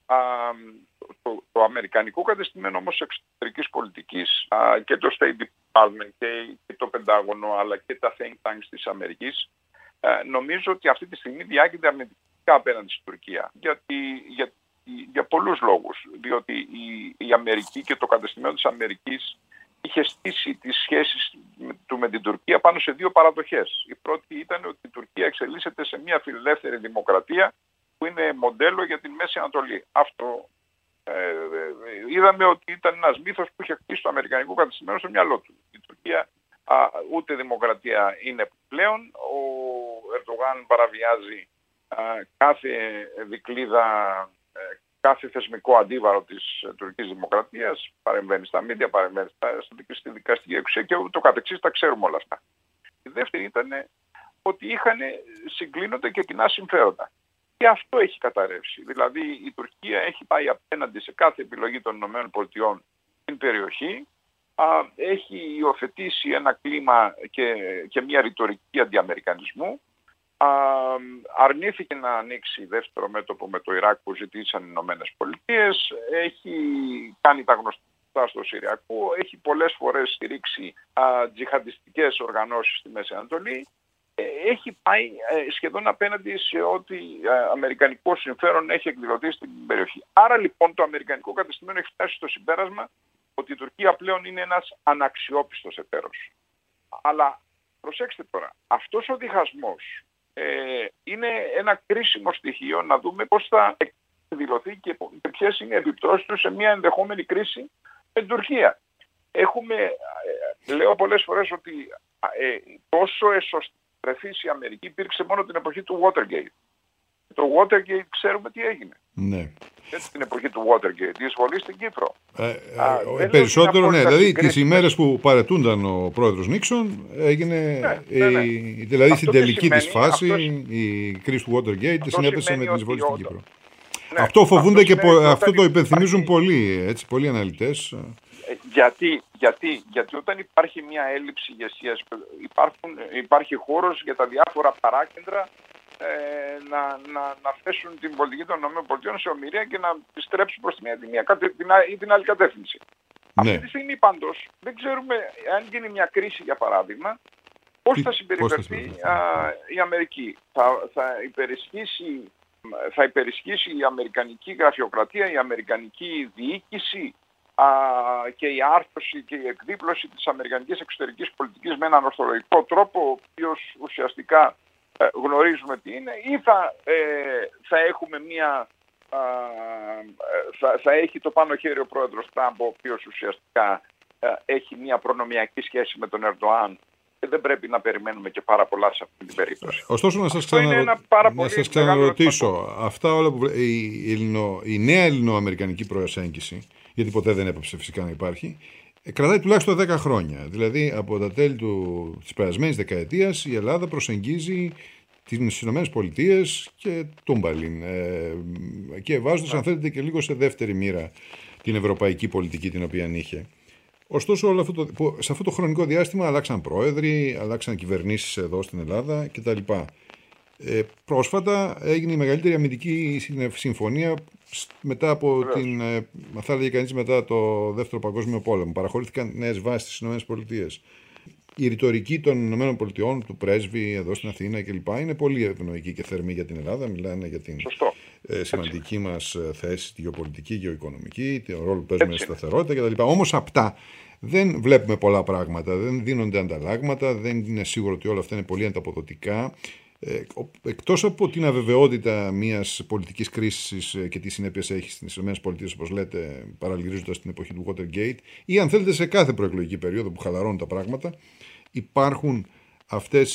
Speaker 2: Το αμερικανικό κατεστημένο όμως εξωτερικής πολιτικής και το State Department και το Πεντάγωνο αλλά και τα think tanks της Αμερικής νομίζω ότι αυτή τη στιγμή διάγεται αρνητικά απέναντι στην Τουρκία για πολλούς λόγους, διότι η Αμερική και το κατεστημένο της Αμερικής είχε στήσει τις σχέσεις του με την Τουρκία πάνω σε δύο παραδοχές. Η πρώτη ήταν ότι η Τουρκία εξελίσσεται σε μια φιλελεύθερη δημοκρατία που είναι μοντέλο για την Μέση Ανατολή. Αυτό είδαμε ότι ήταν ένας μύθος που είχε χτίσει το αμερικανικό κατεστημένο στο μυαλό του. Η Τουρκία ούτε δημοκρατία είναι πλέον. Ο Ερντογάν παραβιάζει κάθε δικλίδα, κάθε θεσμικό αντίβαρο της τουρκικής δημοκρατίας, παρεμβαίνει στα μίντια, παρεμβαίνει στη δικαστική εξουσία και το κατεξής, τα ξέρουμε όλα αυτά. Η δεύτερη ήταν ότι συγκλίνονται και κοινά συμφέροντα. Και αυτό έχει καταρρεύσει. Δηλαδή η Τουρκία έχει πάει απέναντι σε κάθε επιλογή των ΗΠΑ στην περιοχή, έχει υιοθετήσει ένα κλίμα και μια ρητορική αντιαμερικανισμού, αρνήθηκε να ανοίξει δεύτερο μέτωπο με το Ιράκ που ζητήσαν οι ΗΠΑ, έχει κάνει τα γνωστά στο Συριακό, έχει πολλές φορές στηρίξει τζιχαντιστικές οργανώσεις στη Μέση Ανατολή. Έχει πάει σχεδόν απέναντι σε ό,τι αμερικανικό συμφέρον έχει εκδηλωθεί στην περιοχή. Άρα λοιπόν το αμερικανικό κατεστημένο έχει φτάσει στο συμπέρασμα ότι η Τουρκία πλέον είναι ένας αναξιόπιστος εταίρος. Αλλά προσέξτε τώρα, αυτός ο διχασμός είναι ένα κρίσιμο στοιχείο να δούμε πώς θα εκδηλωθεί και ποιες είναι οι επιπτώσεις του σε μια ενδεχόμενη κρίση με την Τουρκία. Λέω πολλές φορές ότι τόσο εσωστρεφής η Αμερική υπήρξε μόνο την εποχή του Watergate. Το Watergate ξέρουμε τι έγινε.
Speaker 1: Ναι.
Speaker 2: Έτσι την εποχή του Watergate, η εισβολή στην Κύπρο.
Speaker 1: Περισσότερο, ναι. Δηλαδή τις ημέρες που παρετούνταν ο πρόεδρος Νίξον έγινε,
Speaker 2: ναι.
Speaker 1: δηλαδή αυτό στην τελική της φάση η κρίση του Watergate συνέπεσε με την εισβολή στην Κύπρο. Ναι, αυτό φοβούνται και αυτό το υπενθυμίζουν πολλοί αναλυτές.
Speaker 2: Γιατί όταν υπάρχει μια έλλειψη ηγεσίας, υπάρχει χώρος για τα διάφορα παράκεντρα να θέσουν την πολιτική των ΗΠΑ σε ομοιρία και να στρέψουν προς την άλλη κατεύθυνση.
Speaker 1: Ναι.
Speaker 2: Αυτή τη στιγμή πάντως δεν ξέρουμε αν γίνει μια κρίση, για παράδειγμα, πώς θα συμπεριφερθεί η Αμερική. Θα υπερισχύσει η αμερικανική γραφειοκρατία, η αμερικανική διοίκηση και η άρθρωση και η εκδίπλωση της αμερικανικής εξωτερικής πολιτικής με έναν ορθολογικό τρόπο, ο οποίος ουσιαστικά γνωρίζουμε τι είναι, ή θα έχουμε θα έχει το πάνω χέρι ο πρόεδρος Τραμπ, ο οποίος ουσιαστικά έχει μια προνομιακή σχέση με τον Ερντοάν και δεν πρέπει να περιμένουμε και πάρα πολλά σε αυτή την περίπτωση.
Speaker 1: Ωστόσο, να σας ξαναρωτήσω, αυτά όλα που η νέα ελληνοαμερικανική προσέγγιση, γιατί ποτέ δεν έπαψε φυσικά να υπάρχει, κρατάει τουλάχιστον 10 χρόνια. Δηλαδή, από τα τέλη της περασμένης δεκαετίας, η Ελλάδα προσεγγίζει τις Ηνωμένες Πολιτείες και τούμπαλιν. Και βάζοντας, αν θέλετε, και λίγο σε δεύτερη μοίρα την ευρωπαϊκή πολιτική την οποία είχε. Ωστόσο, σε αυτό το χρονικό διάστημα αλλάξαν πρόεδροι, αλλάξαν κυβερνήσεις εδώ στην Ελλάδα κτλ. Πρόσφατα έγινε η μεγαλύτερη αμυντική συμφωνία μετά από θα έλεγε κανείς, μετά το Δεύτερο Παγκόσμιο Πόλεμο. Παραχωρήθηκαν νέες βάσεις στις ΗΠΑ. Η ρητορική των ΗΠΑ, του πρέσβη εδώ στην Αθήνα κλπ. Είναι πολύ ευνοϊκή και θερμή για την Ελλάδα. Μιλάνε για την σημαντική μας θέση, τη γεωπολιτική, γεωοικονομική, τον ρόλο που παίζουμε στη σταθερότητα κτλ. Όμως απτά δεν βλέπουμε πολλά πράγματα, δεν δίνονται ανταλλάγματα, δεν είναι σίγουρο ότι όλα αυτά είναι πολύ ανταποδοτικά. Εκτός από την αβεβαιότητα μιας πολιτικής κρίσης και τι συνέπειες έχει στις ΗΠΑ, όπως λέτε, παραλυρίζοντας την εποχή του Watergate, ή αν θέλετε σε κάθε προεκλογική περίοδο που χαλαρώνουν τα πράγματα, υπάρχουν αυτές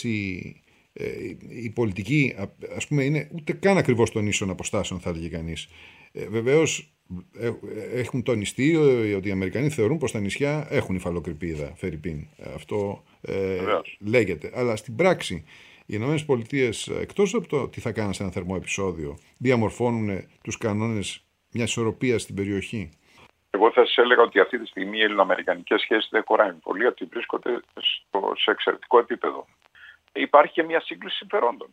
Speaker 1: οι πολιτικοί, ας πούμε, είναι ούτε καν ακριβώς των ίσων αποστάσεων, θα έλεγε κανείς. Βεβαίως έχουν τονιστεί ότι οι Αμερικανοί θεωρούν πως τα νησιά έχουν υφαλοκρηπίδα, φερρυπίν. Αυτό λέγεται. Αλλά στην πράξη οι Ηνωμένες Πολιτείες, εκτός από το τι θα κάνουν σε ένα θερμό επεισόδιο, διαμορφώνουν τους κανόνες μιας ισορροπίας στην περιοχή.
Speaker 2: Εγώ θα σας έλεγα ότι αυτή τη στιγμή οι ελληνοαμερικανικές σχέσεις δεν χωράει πολύ, ότι βρίσκονται σε εξαιρετικό επίπεδο. Υπάρχει και μια σύγκληση συμφερόντων.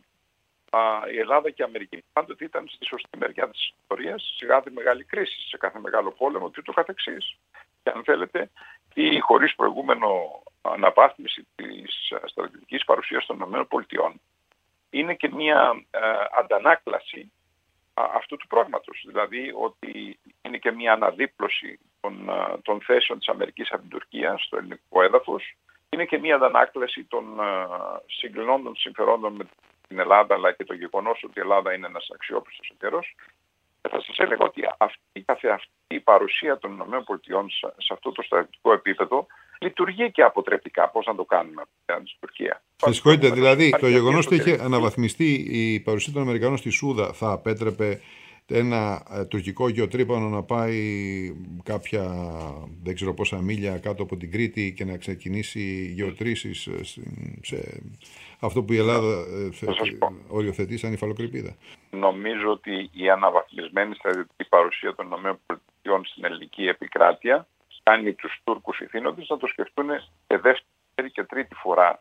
Speaker 2: Η Ελλάδα και η Αμερική πάντοτε ήταν στη σωστή μεριά της ιστορίας, σε κάθε μεγάλη κρίση, σε κάθε μεγάλο πόλεμο και ούτω καθεξής. Και αν θέλετε, η χωρίς προηγούμενο αναβάθμιση της στρατιωτικής παρουσίας των ΗΠΑ είναι και μια αντανάκλαση αυτού του πράγματος. Δηλαδή ότι είναι και μια αναδίπλωση των θέσεων της Αμερικής από την Τουρκία στο ελληνικό έδαφος. Είναι και μια αντανάκλαση των συγκλινών συμφερόντων με την Ελλάδα, αλλά και το γεγονός ότι η Ελλάδα είναι ένας αξιόπιστος εταίρος. Θα σας έλεγα ότι αυτή η παρουσία των ΗΠΑ σε αυτό το στρατιωτικό επίπεδο λειτουργεί και αποτρεπτικά. Πώς να το κάνουμε απέναντι στην Τουρκία.
Speaker 1: Συγχωρείτε, δηλαδή το γεγονός ότι είχε αναβαθμιστεί η παρουσία των Αμερικανών στη Σούδα θα απέτρεπε ένα τουρκικό γεωτρύπανο να πάει κάποια δεν ξέρω πόσα μίλια κάτω από την Κρήτη και να ξεκινήσει γεωτρήσεις σε αυτό που η Ελλάδα οριοθετεί σαν υφαλοκρηπίδα.
Speaker 2: Νομίζω ότι η αναβαθμισμένη στρατιωτική παρουσία των ΗΠΑ στην ελληνική επικράτεια κάνει τους Τούρκους ηθήνοντες να το σκεφτούν και δεύτερη και τρίτη φορά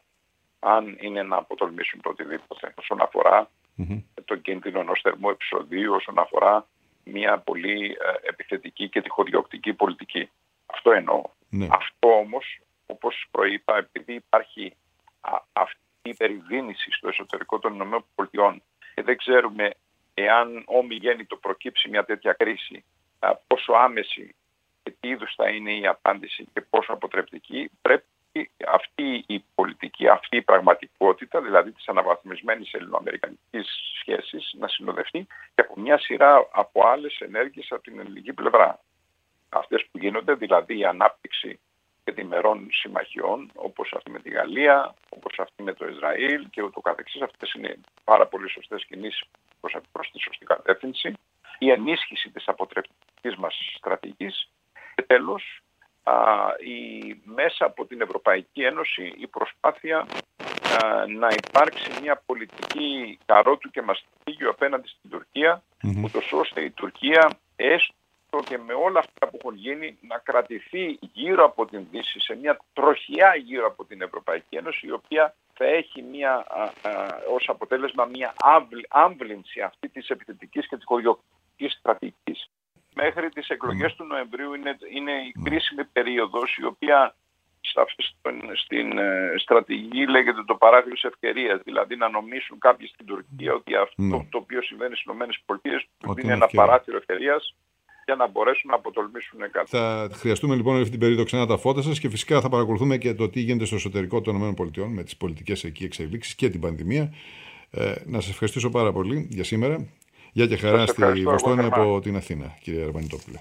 Speaker 2: αν είναι να αποτολμήσουν το οτιδήποτε όσον αφορά τον κίνδυνο ενός θερμού επεισοδίου, όσον αφορά μια πολύ επιθετική και τυχοδιοκτική πολιτική. Αυτό εννοώ. Ναι. Αυτό όμως, όπως προείπα, επειδή υπάρχει αυτή η υπερηδίνηση στο εσωτερικό των ΗΠΑ και δεν ξέρουμε εάν ομιγέννητο προκύψει μια τέτοια κρίση, πόσο άμεση και τι είδους θα είναι η απάντηση και πόσο αποτρεπτική, πρέπει αυτή η πολιτική, αυτή η πραγματικότητα, δηλαδή της αναβαθμισμένης ελληνοαμερικανικής σχέσης, να συνοδευτεί και από μια σειρά από άλλες ενέργειες από την ελληνική πλευρά. Αυτές που γίνονται, δηλαδή η ανάπτυξη και διμερών συμμαχιών, όπως αυτή με τη Γαλλία, όπως αυτή με το Ισραήλ και ούτω καθεξής. Αυτές είναι πάρα πολύ σωστές κινήσεις προς τη σωστή κατεύθυνση. Η ενίσχυση της αποτρεπτικής μας στρατηγικής και τέλος, μέσα από την Ευρωπαϊκή Ένωση η προσπάθεια να υπάρξει μια πολιτική καρότου και μαστίγιο απέναντι στην Τουρκία, ούτως ώστε η Τουρκία έστω αυτό και με όλα αυτά που έχουν γίνει να κρατηθεί γύρω από την Δύση, σε μια τροχιά γύρω από την Ευρωπαϊκή Ένωση, η οποία θα έχει ως αποτέλεσμα μια άμβλυνση αυτή της επιθετικής και της χωριοκρατικής στρατηγικής. Μέχρι τις εκλογές του Νοεμβρίου είναι η κρίσιμη περίοδος, η οποία στην στρατηγική λέγεται το παράθυρο της ευκαιρίας, δηλαδή να νομίσουν κάποιοι στην Τουρκία ότι αυτό το οποίο συμβαίνει στις ΗΠΑ είναι ένα παράθυρο ευκαιρίας για να μπορέσουν να αποτολμήσουν κάτι.
Speaker 1: Θα χρειαστούμε λοιπόν αυτή την περίοδο ξανά τα φώτα σας και φυσικά θα παρακολουθούμε και το τι γίνεται στο εσωτερικό των ΗΠΑ με τις πολιτικές εκεί εξελίξεις και την πανδημία. Να σας ευχαριστήσω πάρα πολύ για σήμερα. Γεια και χαρά στη Βοστόνη από την Αθήνα, κύριε Αρβανιτόπουλε.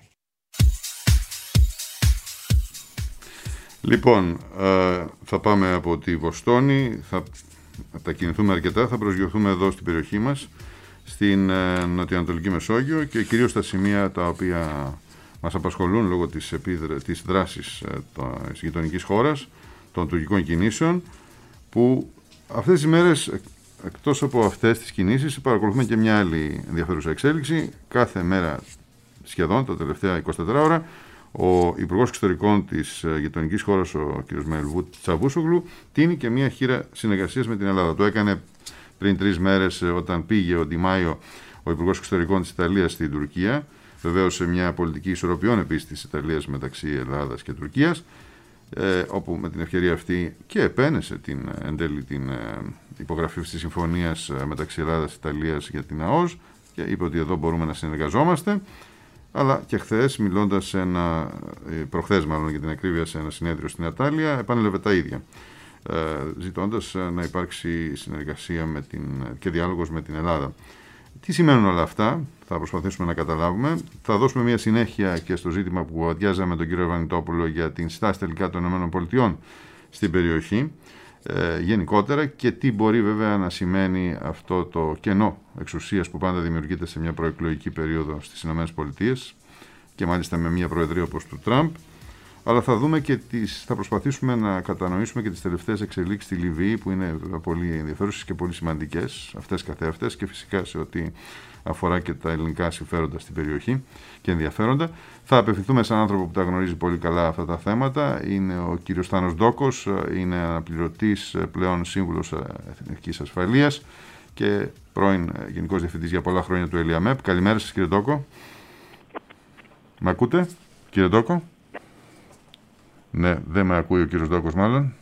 Speaker 1: Λοιπόν, θα πάμε από τη Βοστόνη, θα κινηθούμε αρκετά, θα προσγειωθούμε εδώ στην περιοχή μας, στην Νοτιοανατολική Μεσόγειο και κυρίως στα σημεία τα οποία μας απασχολούν λόγω της δράσης της γειτονικής χώρας, των τουρκικών κινήσεων, που αυτές τις ημέρες, εκτός από αυτές τις κινήσεις, παρακολουθούμε και μια άλλη ενδιαφέρουσα εξέλιξη. Κάθε μέρα σχεδόν, τα τελευταία 24 ώρα, ο Υπουργός Εξωτερικών της γειτονικής χώρας, ο κ. Μελβούτ Τσαβούσογλου, τίνει και μια χείρα συνεργασίας με την Ελλάδα. Το έκανε πριν 3 μέρες όταν πήγε ο Ντι Μάιο, ο Υπουργός Εξωτερικών της Ιταλίας, στην Τουρκία. Βεβαίως σε μια πολιτική ισορροπιών επίσης της Ιταλίας μεταξύ Ελλάδας και Τουρκίας, όπου με την ευκαιρία αυτή και επένεσε εν τέλει την υπογραφή της συμφωνίας μεταξύ Ελλάδας και Ιταλίας για την ΑΟΣ και είπε ότι εδώ μπορούμε να συνεργαζόμαστε. Αλλά και χθες, μιλώντας προχθές μάλλον για την ακρίβεια, σε ένα συνέδριο στην Ατάλια, επανέλαβε τα ίδια, ζητώντας να υπάρξει συνεργασία και διάλογος με την Ελλάδα. Τι σημαίνουν όλα αυτά, θα προσπαθήσουμε να καταλάβουμε. Θα δώσουμε μια συνέχεια και στο ζήτημα που αδειάζαμε τον κύριο Αρβανιτόπουλο για την στάση τελικά των ΗΠΑ στην περιοχή γενικότερα και τι μπορεί βέβαια να σημαίνει αυτό το κενό εξουσίας που πάντα δημιουργείται σε μια προεκλογική περίοδο στις ΗΠΑ και μάλιστα με μια προεδρία όπως του Τραμπ. Αλλά θα δούμε και θα προσπαθήσουμε να κατανοήσουμε και τις τελευταίες εξελίξεις στη Λιβύη, που είναι πολύ ενδιαφέρουσες και πολύ σημαντικές αυτές καθεαυτές και φυσικά σε ό,τι αφορά και τα ελληνικά συμφέροντα στην περιοχή και ενδιαφέροντα. Θα απευθυνθούμε σε έναν άνθρωπο που τα γνωρίζει πολύ καλά αυτά τα θέματα. Είναι ο κύριος Θάνος Ντόκος, είναι αναπληρωτής πλέον σύμβουλος Εθνικής Ασφαλείας και πρώην Γενικός Διευθυντής για πολλά χρόνια του ΕΛΙΑΜΕΠ. Καλημέρα σας, κύριε Ντόκο. Με ακούτε, κύριε Ντόκο? Ναι, δεν με ακούει ο κύριος Ντόκος μάλλον.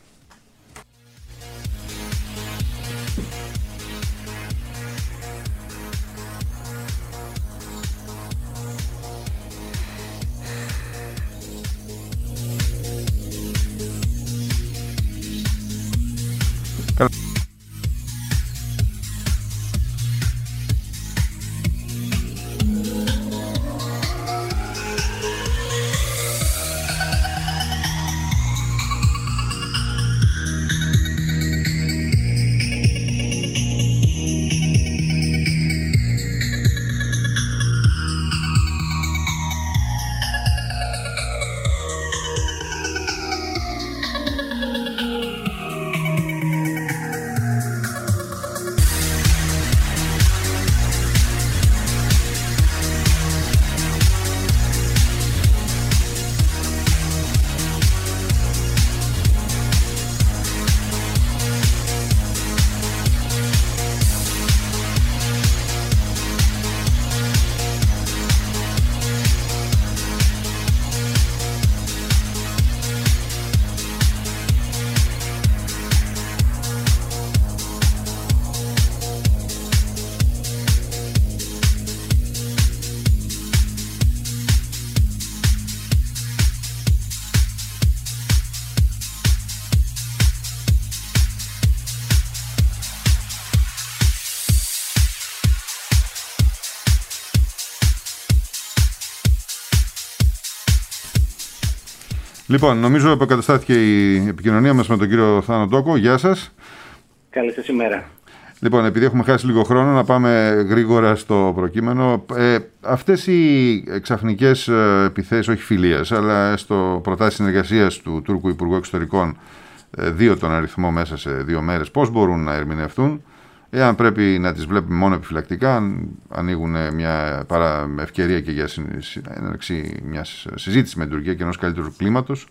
Speaker 1: Λοιπόν, νομίζω αποκαταστάθηκε η επικοινωνία μας με τον κύριο Θάνο Ντόκο. Γεια σας.
Speaker 3: Καλή σας ημέρα.
Speaker 1: Λοιπόν, επειδή έχουμε χάσει λίγο χρόνο, να πάμε γρήγορα στο προκείμενο. Αυτές οι ξαφνικές επιθέσεις, όχι φιλίας, αλλά στο προτάσεις συνεργασίας του Τούρκου Υπουργού Εξωτερικών, 2 τον αριθμό μέσα σε 2 μέρες, πώς μπορούν να ερμηνευτούν? Εάν πρέπει να τις βλέπουμε μόνο επιφυλακτικά, ανοίγουν μια ευκαιρία και για έναρξη μιας συζήτησης με την Τουρκία και ενός καλύτερου κλίματος.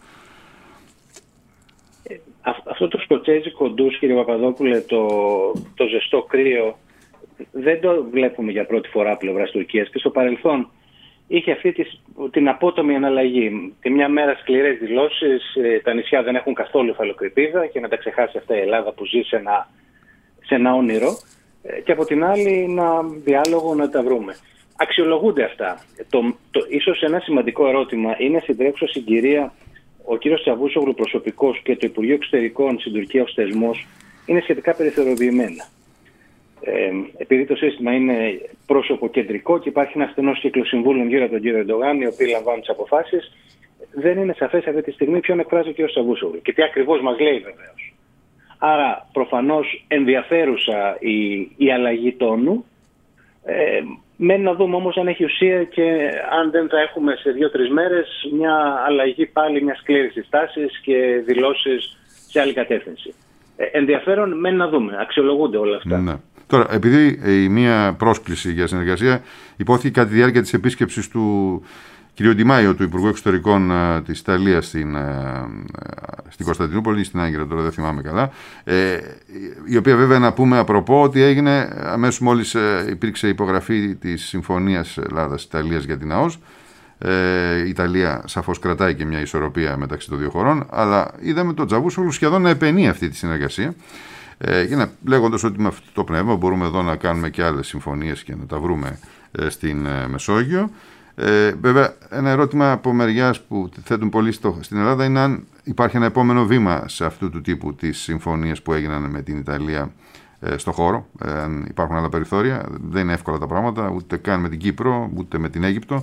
Speaker 3: Αυτό το σκοτσέζικο ντους, κύριε Παπαδόπουλε, το ζεστό κρύο, δεν το βλέπουμε για πρώτη φορά πλευράς Τουρκίας, και στο παρελθόν είχε αυτή την απότομη αναλλαγή. Τη μια μέρα σκληρές δηλώσεις, τα νησιά δεν έχουν καθόλου υφαλοκρηπίδα και να τα ξεχάσει αυτά η Ελλάδα που ζει σε ένα όνειρο, και από την άλλη ένα διάλογο να τα βρούμε. Αξιολογούνται αυτά. Ίσως ένα σημαντικό ερώτημα είναι στην τρέχουσα συγκυρία ο κύριος Τσαβούσογλου προσωπικός και το Υπουργείο Εξωτερικών στην Τουρκία ως θεσμός είναι σχετικά περιθωριοποιημένα. Επειδή το σύστημα είναι προσωποκεντρικό και υπάρχει ένα στενός κύκλος συμβούλων γύρω από τον κύριο Ερντογάν, οι οποίοι λαμβάνουν τις αποφάσεις, δεν είναι σαφές αυτή τη στιγμή ποιον εκφράζει ο κύριος Τσαβούσογλου και τι ακριβώς μας λέει βεβαίως. Άρα προφανώς ενδιαφέρουσα η αλλαγή τόνου. Μένει να δούμε όμως αν έχει ουσία και αν δεν θα έχουμε σε 2-3 μέρες μια αλλαγή πάλι μια σκλήρης τάσης και δηλώσεις σε άλλη κατεύθυνση. Ενδιαφέρον μένει να δούμε. Αξιολογούνται όλα αυτά.
Speaker 1: Ναι. Τώρα, επειδή η μία πρόσκληση για συνεργασία υπόθηκε κατά τη διάρκεια της επίσκεψης του κ. Ντι Μάιο, του Υπουργού Εξωτερικών της Ιταλίας στην Κωνσταντινούπολη ή στην Άγκυρα, τώρα δεν θυμάμαι καλά, η οποία βέβαια να πούμε απροπό ότι έγινε αμέσως μόλις υπήρξε υπογραφή της Συμφωνίας Ελλάδας-Ιταλίας για την ΑΟΣ. Η Ιταλία σαφώς κρατάει και μια ισορροπία μεταξύ των δύο χωρών, αλλά είδαμε τον Τσαβούσογλου σχεδόν να επενεί αυτή τη συνεργασία, λέγοντας ότι με αυτό το πνεύμα μπορούμε εδώ να κάνουμε και άλλες συμφωνίες και να τα βρούμε στην Μεσόγειο. Βέβαια, ένα ερώτημα από μεριάς που θέτουν πολλοί στην Ελλάδα είναι αν υπάρχει ένα επόμενο βήμα σε αυτού του τύπου τις συμφωνίες που έγιναν με την Ιταλία στο χώρο, αν υπάρχουν άλλα περιθώρια. Δεν είναι εύκολα τα πράγματα, ούτε καν με την Κύπρο, ούτε με την Αίγυπτο.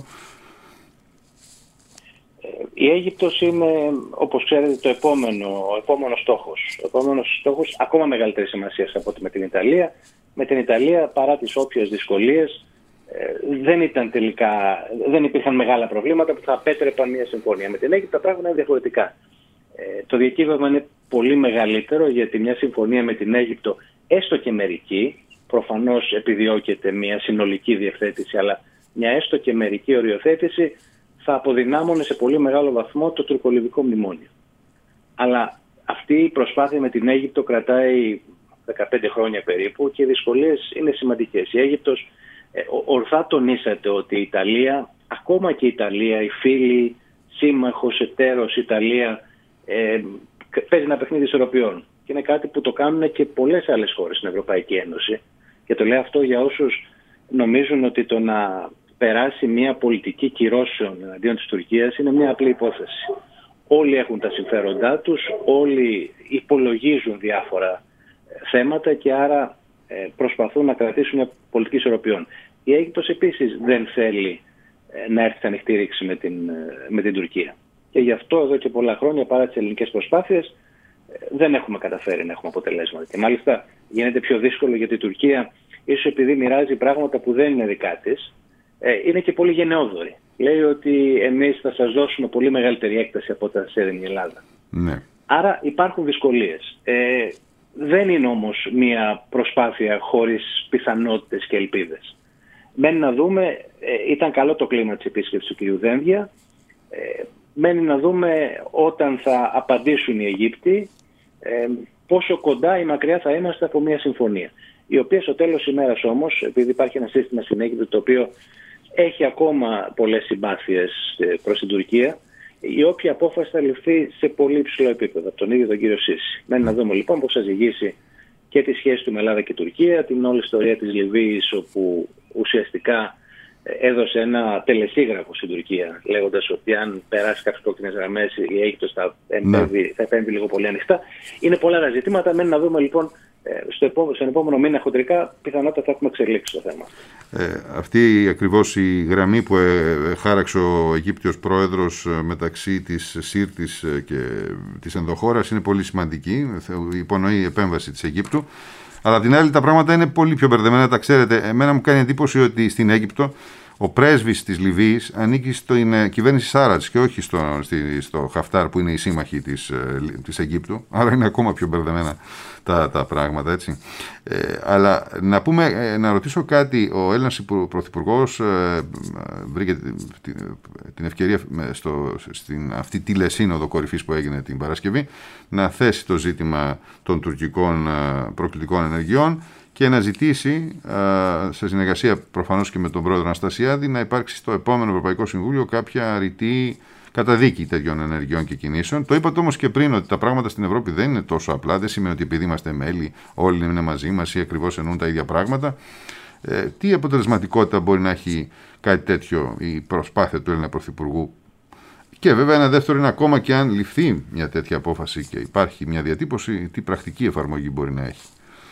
Speaker 3: Η Αίγυπτος είναι, όπως ξέρετε, ο επόμενος στόχος. Ο επόμενος στόχος ακόμα μεγαλύτερη σημασία από ότι με την Ιταλία. Με την Ιταλία, παρά τις όποιες δυσκολίες, δεν υπήρχαν μεγάλα προβλήματα που θα απέτρεπαν μια συμφωνία. Με την Αίγυπτο τα πράγματα είναι διαφορετικά. Το διακύβευμα είναι πολύ μεγαλύτερο, γιατί μια συμφωνία με την Αίγυπτο, έστω και μερική, προφανώς επιδιώκεται μια συνολική διευθέτηση, αλλά μια έστω και μερική οριοθέτηση θα αποδυνάμωνε σε πολύ μεγάλο βαθμό το τουρκολιβικό μνημόνιο. Αλλά αυτή η προσπάθεια με την Αίγυπτο κρατάει 15 χρόνια περίπου και οι δυσκολίες είναι σημαντικές. Η Αίγυπτος, ορθά τονίσατε ότι η Ιταλία, ακόμα και η Ιταλία, η φίλη, σύμμαχος, εταίρος Ιταλία, παίζει ένα παιχνίδι ισορροπιών. Και είναι κάτι που το κάνουν και πολλές άλλες χώρες στην Ευρωπαϊκή Ένωση. Και το λέω αυτό για όσους νομίζουν ότι το να περάσει μια πολιτική κυρώσεων εναντίον της Τουρκίας είναι μια απλή υπόθεση. Όλοι έχουν τα συμφέροντά τους, όλοι υπολογίζουν διάφορα θέματα και άρα προσπαθούν να κρατήσουν μια πολιτική ισορροπιών. Η Αίγυπτος επίσης δεν θέλει να έρθει σε ανοιχτή ρήξη με την Τουρκία. Και γι' αυτό εδώ και πολλά χρόνια, παρά τις ελληνικές προσπάθειες, δεν έχουμε καταφέρει να έχουμε αποτελέσματα. Και μάλιστα γίνεται πιο δύσκολο, γιατί η Τουρκία, ίσως επειδή μοιράζει πράγματα που δεν είναι δικά της, είναι και πολύ γενναιόδορη. Λέει ότι εμείς θα σας δώσουμε πολύ μεγαλύτερη έκταση από ό,τι σας έδινε η Ελλάδα. Ναι. Άρα υπάρχουν δυσκολίες. Δεν είναι όμως μια προσπάθεια χωρίς πιθανότητες και ελπίδες. Μένει να δούμε, ήταν καλό το κλίμα της επίσκεψης του κ. Δένδια. Μένει να δούμε όταν θα απαντήσουν οι Αιγύπτιοι πόσο κοντά ή μακριά θα είμαστε από μια συμφωνία. Η οποία στο τέλος της ημέρας όμως, επειδή υπάρχει ένα σύστημα στην Αίγυπτο το οποίο έχει ακόμα πολλές συμπάθειες προς την Τουρκία, η όποια απόφαση θα ληφθεί σε πολύ υψηλό επίπεδο από τον ίδιο τον κύριο Σίση. Μένει να δούμε λοιπόν πώς θα ζυγίσει και τη σχέση του με Ελλάδα και Τουρκία, την όλη ιστορία της Λιβύης, όπου ουσιαστικά έδωσε ένα τελεσίγραφο στην Τουρκία, λέγοντας ότι αν περάσει κάποιες κόκκινες γραμμές η Αίγυπτος θα επέμβει λίγο πολύ ανοιχτά. Είναι πολλά τα ζητήματα. Μένει να δούμε λοιπόν στον επόμενο μήνα χοντρικά πιθανότατα θα έχουμε εξελίξει το θέμα.
Speaker 1: Αυτή ακριβώς η γραμμή που χάραξε ο Αιγύπτιος πρόεδρος μεταξύ της Σύρτης και της ενδοχώρας είναι πολύ σημαντική. Υπονοεί η επέμβαση της Αιγύπτου. Αλλά την άλλη τα πράγματα είναι πολύ πιο μπερδεμένα, τα ξέρετε. Εμένα μου κάνει εντύπωση ότι στην Αίγυπτο ο πρέσβης της Λιβύης ανήκει στην κυβέρνηση Σάρατς και όχι στο Χαφτάρ που είναι η σύμμαχη της Αιγύπτου. Άρα είναι ακόμα πιο μπερδεμένα τα πράγματα, έτσι. Αλλά να ρωτήσω κάτι. Ο Έλληνας Πρωθυπουργός βρήκε την ευκαιρία στην αυτή τη τηλεσύνοδο κορυφής που έγινε την Παρασκευή να θέσει το ζήτημα των τουρκικών προκλητικών ενεργειών και να ζητήσει, σε συνεργασία προφανώς και με τον πρόεδρο Αναστασιάδη, να υπάρξει στο επόμενο Ευρωπαϊκό Συμβούλιο κάποια ρητή καταδίκη τέτοιων ενεργειών και κινήσεων. Το είπατε όμως και πριν ότι τα πράγματα στην Ευρώπη δεν είναι τόσο απλά. Δεν σημαίνει ότι επειδή είμαστε μέλη όλοι είναι μαζί μας ή ακριβώς εννοούν τα ίδια πράγματα. Τι αποτελεσματικότητα μπορεί να έχει κάτι τέτοιο, η προσπάθεια του Έλληνα Πρωθυπουργού? Και βέβαια ένα δεύτερο είναι, ακόμα και αν ληφθεί μια τέτοια απόφαση και υπάρχει μια διατύπωση, τι πρακτική εφαρμογή μπορεί να έχει?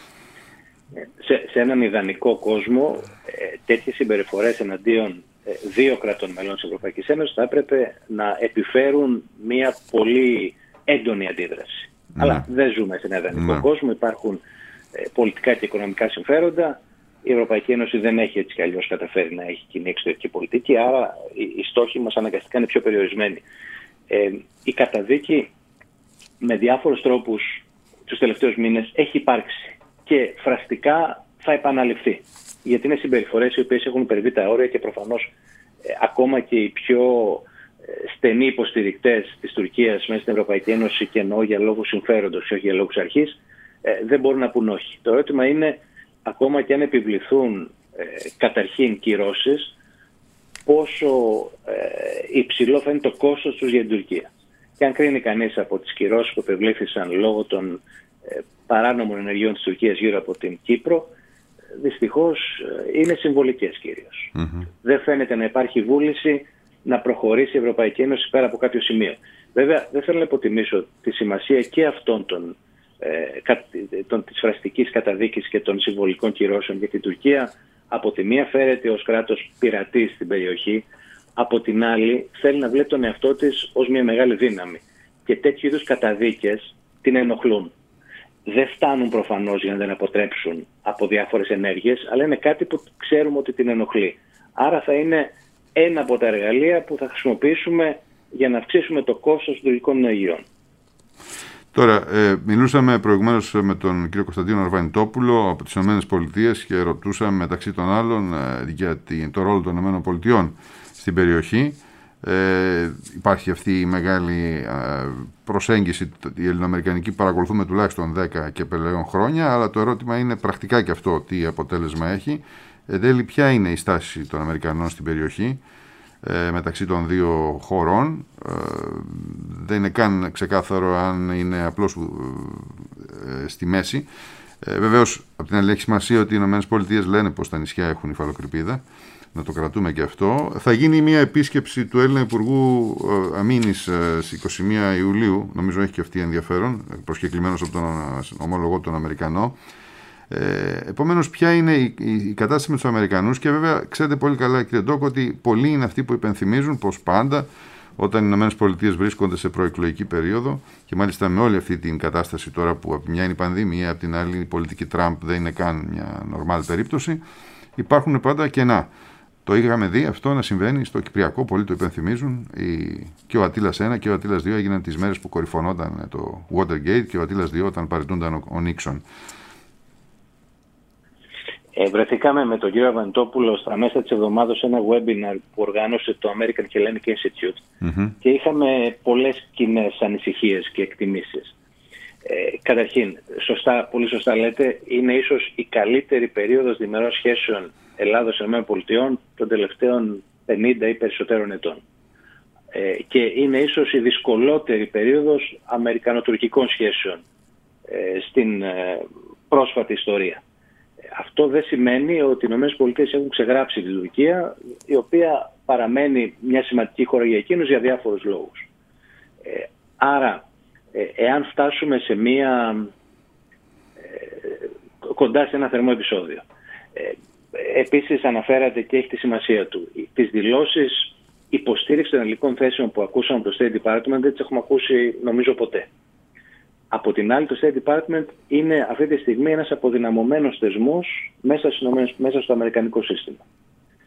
Speaker 3: Σε έναν ιδανικό κόσμο, τέτοιες συμπεριφορές εναντίον δύο κρατών μελών της Ευρωπαϊκής Ένωσης θα έπρεπε να επιφέρουν μια πολύ έντονη αντίδραση. Ναι. Αλλά δεν ζούμε σε έναν ιδανικό κόσμο, υπάρχουν πολιτικά και οικονομικά συμφέροντα. Η Ευρωπαϊκή Ένωση δεν έχει έτσι κι αλλιώς καταφέρει να έχει κοινή εξωτερική πολιτική, άρα οι στόχοι μας αναγκαστικά είναι πιο περιορισμένοι. Η καταδίκη με διάφορους τρόπους τους τελευταίους μήνες έχει υπάρξει και φραστικά θα επαναληφθεί. Γιατί είναι συμπεριφορές οι οποίες έχουν υπερβεί τα όρια και προφανώς ακόμα και οι πιο στενοί υποστηρικτές της Τουρκίας μέσα στην Ευρωπαϊκή Ένωση, και εννοώ για λόγους συμφέροντος και όχι για λόγους αρχής, δεν μπορούν να πούν όχι. Το ερώτημα είναι, ακόμα και αν επιβληθούν καταρχήν κυρώσεις, πόσο υψηλό θα είναι το κόστος τους για την Τουρκία. Και αν κρίνει κανείς από τις κυρώσεις που επιβλήθησαν λόγω των παράνομων ενεργειών της Τουρκίας γύρω από την Κύπρο, δυστυχώς είναι συμβολικές κυρίως. Δεν φαίνεται να υπάρχει βούληση να προχωρήσει η Ευρωπαϊκή Ένωση πέρα από κάποιο σημείο. Βέβαια, δεν θέλω να υποτιμήσω τη σημασία και αυτών της φραστικής καταδίκης και των συμβολικών κυρώσεων, γιατί η Τουρκία από τη μία φέρεται ως κράτος πειρατή στην περιοχή, από την άλλη θέλει να βλέπει τον εαυτό της ως μια μεγάλη δύναμη. Και τέτοιου είδους καταδίκες την ενοχλούν. Δεν φτάνουν προφανώς για να την αποτρέψουν από διάφορες ενέργειες, αλλά είναι κάτι που ξέρουμε ότι την ενοχλεί. Άρα θα είναι ένα από τα εργαλεία που θα χρησιμοποιήσουμε για να αυξήσουμε το κόστος των τουρκικών ενεργειών.
Speaker 1: Τώρα, μιλούσαμε προηγουμένως με τον κύριο Κωνσταντίνο Αρβανιτόπουλο από τις ΗΠΑ και ρωτούσαμε μεταξύ των άλλων για το ρόλο των ΗΠΑ στην περιοχή. Υπάρχει αυτή η μεγάλη προσέγγιση, η ελληνοαμερικανική παρακολουθούμε τουλάχιστον 10 και πλέον χρόνια, αλλά το ερώτημα είναι πρακτικά και αυτό τι αποτέλεσμα έχει. Εν τέλει, ποια είναι η στάση των Αμερικανών στην περιοχή μεταξύ των δύο χωρών? Δεν είναι καν ξεκάθαρο αν είναι απλώς στη μέση. Βεβαίως, από την άλλη έχει σημασία ότι οι ΗΠΑ λένε πως τα νησιά έχουν υφαλοκρηπίδα. Να το κρατούμε και αυτό. Θα γίνει μια επίσκεψη του Έλληνα Υπουργού Αμήνης στις 21 Ιουλίου. Νομίζω έχει και αυτή ενδιαφέρον, προσκεκλημένος από τον ομόλογο τον Αμερικανό. Επομένως, ποια είναι η κατάσταση με τους Αμερικανούς? Και βέβαια, ξέρετε πολύ καλά, κύριε Ντόκ, ότι πολλοί είναι αυτοί που υπενθυμίζουν πως πάντα όταν οι ΗΠΑ βρίσκονται σε προεκλογική περίοδο, και μάλιστα με όλη αυτή την κατάσταση τώρα που από τη μια είναι η πανδημία, από την άλλη η πολιτική Τραμπ δεν είναι καν μια νορμάλ περίπτωση, υπάρχουν πάντα κενά. Το είχαμε δει αυτό να συμβαίνει στο Κυπριακό, πολλοί το υπενθυμίζουν. Και ο Αττήλας 1 και ο Αττήλας 2 έγιναν τις μέρες που κορυφωνόταν το Watergate, και ο Αττήλας 2 όταν παραιτούνταν ο Νίξον.
Speaker 3: Βρεθήκαμε με τον κύριο Αρβανιτόπουλο στα μέσα της εβδομάδας σε ένα webinar που οργάνωσε το American Hellenic Institute και είχαμε πολλές κοινές ανησυχίες και εκτιμήσεις. Καταρχήν, πολύ σωστά λέτε, είναι ίσως η καλύτερη περίοδος διμερών σχέσεων Ελλάδος-ΗΠΑ των τελευταίων 50 ή περισσότερων ετών. Και είναι ίσως η δυσκολότερη περίοδος αμερικανοτουρκικών σχέσεων στην πρόσφατη ιστορία. Αυτό δεν σημαίνει ότι οι ΗΠΑ έχουν ξεγράψει την Τουρκία, η οποία παραμένει μια σημαντική χώρα για εκείνους για διάφορους λόγους. Άρα, εάν φτάσουμε σε κοντά σε ένα θερμό επεισόδιο, επίσης αναφέρατε και έχει τη σημασία του, τις δηλώσεις υποστήριξη των ελληνικών θέσεων που ακούσαμε από το State Department δεν τις έχουμε ακούσει νομίζω ποτέ. Από την άλλη, το State Department είναι αυτή τη στιγμή ένας αποδυναμωμένος θεσμός μέσα στο αμερικανικό σύστημα.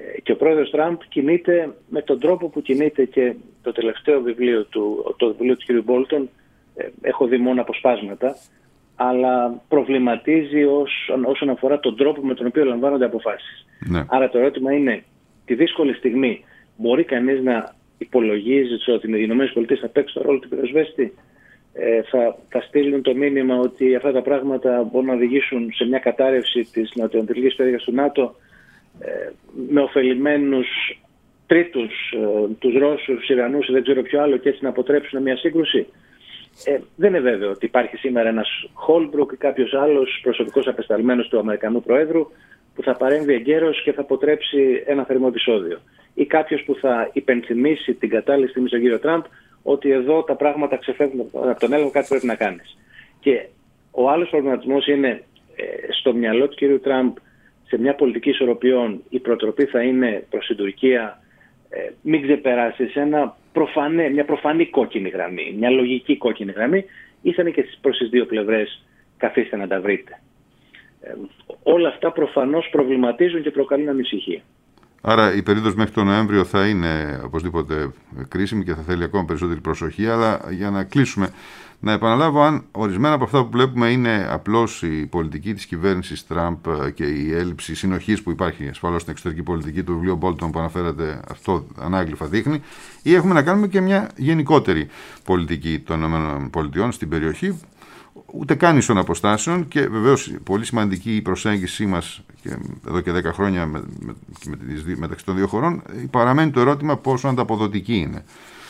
Speaker 3: Και ο πρόεδρος Τραμπ κινείται με τον τρόπο που κινείται, και το τελευταίο βιβλίο το βιβλίο του κ. Μπόλτον, έχω δει μόνο αποσπάσματα, αλλά προβληματίζει όσον αφορά τον τρόπο με τον οποίο λαμβάνονται αποφάσεις. Ναι. Άρα το ερώτημα είναι, τη δύσκολη στιγμή μπορεί κανείς να υπολογίζει ότι οι ΗΠΑ θα παίξουν το ρόλο του πυροσβέστη, θα στείλουν το μήνυμα ότι αυτά τα πράγματα μπορούν να οδηγήσουν σε μια κατάρρευση της νοτιοανατολικής περιοχής του ΝΑΤΟ, με ωφελημένους τρίτους, τους Ρώσους, τους Ιρανούς ή δεν ξέρω ποιο άλλο, και έτσι να αποτρέψουν μια σύγκρουση. Δεν είναι βέβαιο ότι υπάρχει σήμερα ένας Χόλμπρουκ ή κάποιος άλλος προσωπικός απεσταλμένος του Αμερικανού Προέδρου που θα παρέμβει εγκαίρως και θα αποτρέψει ένα θερμό επεισόδιο. Ή κάποιος που θα υπενθυμίσει την κατάλληλη στιγμή στον κύριο Τραμπ ότι εδώ τα πράγματα ξεφεύγουν από τον έλεγχο, κάτι πρέπει να κάνεις. Και ο άλλος προβληματισμός είναι στο μυαλό του κύριου Τραμπ, σε μια πολιτική ισορροπιών, η προτροπή θα είναι προς την Τουρκία, μην ξεπεράσει σε μια προφανή κόκκινη γραμμή, μια λογική κόκκινη γραμμή, ή θα είναι και προς τις δύο πλευρές, καθίστε να τα βρείτε. Όλα αυτά προφανώς προβληματίζουν και προκαλούν ανησυχία.
Speaker 1: Άρα η περίοδος μέχρι τον Νοέμβριο θα είναι οπωσδήποτε κρίσιμη και θα θέλει ακόμα περισσότερη προσοχή, αλλά για να κλείσουμε, να επαναλάβω, αν ορισμένα από αυτά που βλέπουμε είναι απλώς η πολιτική της κυβέρνησης Τραμπ και η έλλειψη συνοχής που υπάρχει ασφαλώς στην εξωτερική πολιτική, του βιβλίου Μπόλτον που αναφέρατε, αυτό ανάγλυφα δείχνει, ή έχουμε να κάνουμε και μια γενικότερη πολιτική των ΗΠΑ στην περιοχή, ούτε καν ίσων αποστάσεων, και βεβαίως πολύ σημαντική η προσέγγιση μας και εδώ και 10 χρόνια μεταξύ των δύο χωρών. Παραμένει το ερώτημα πόσο ανταποδοτική είναι.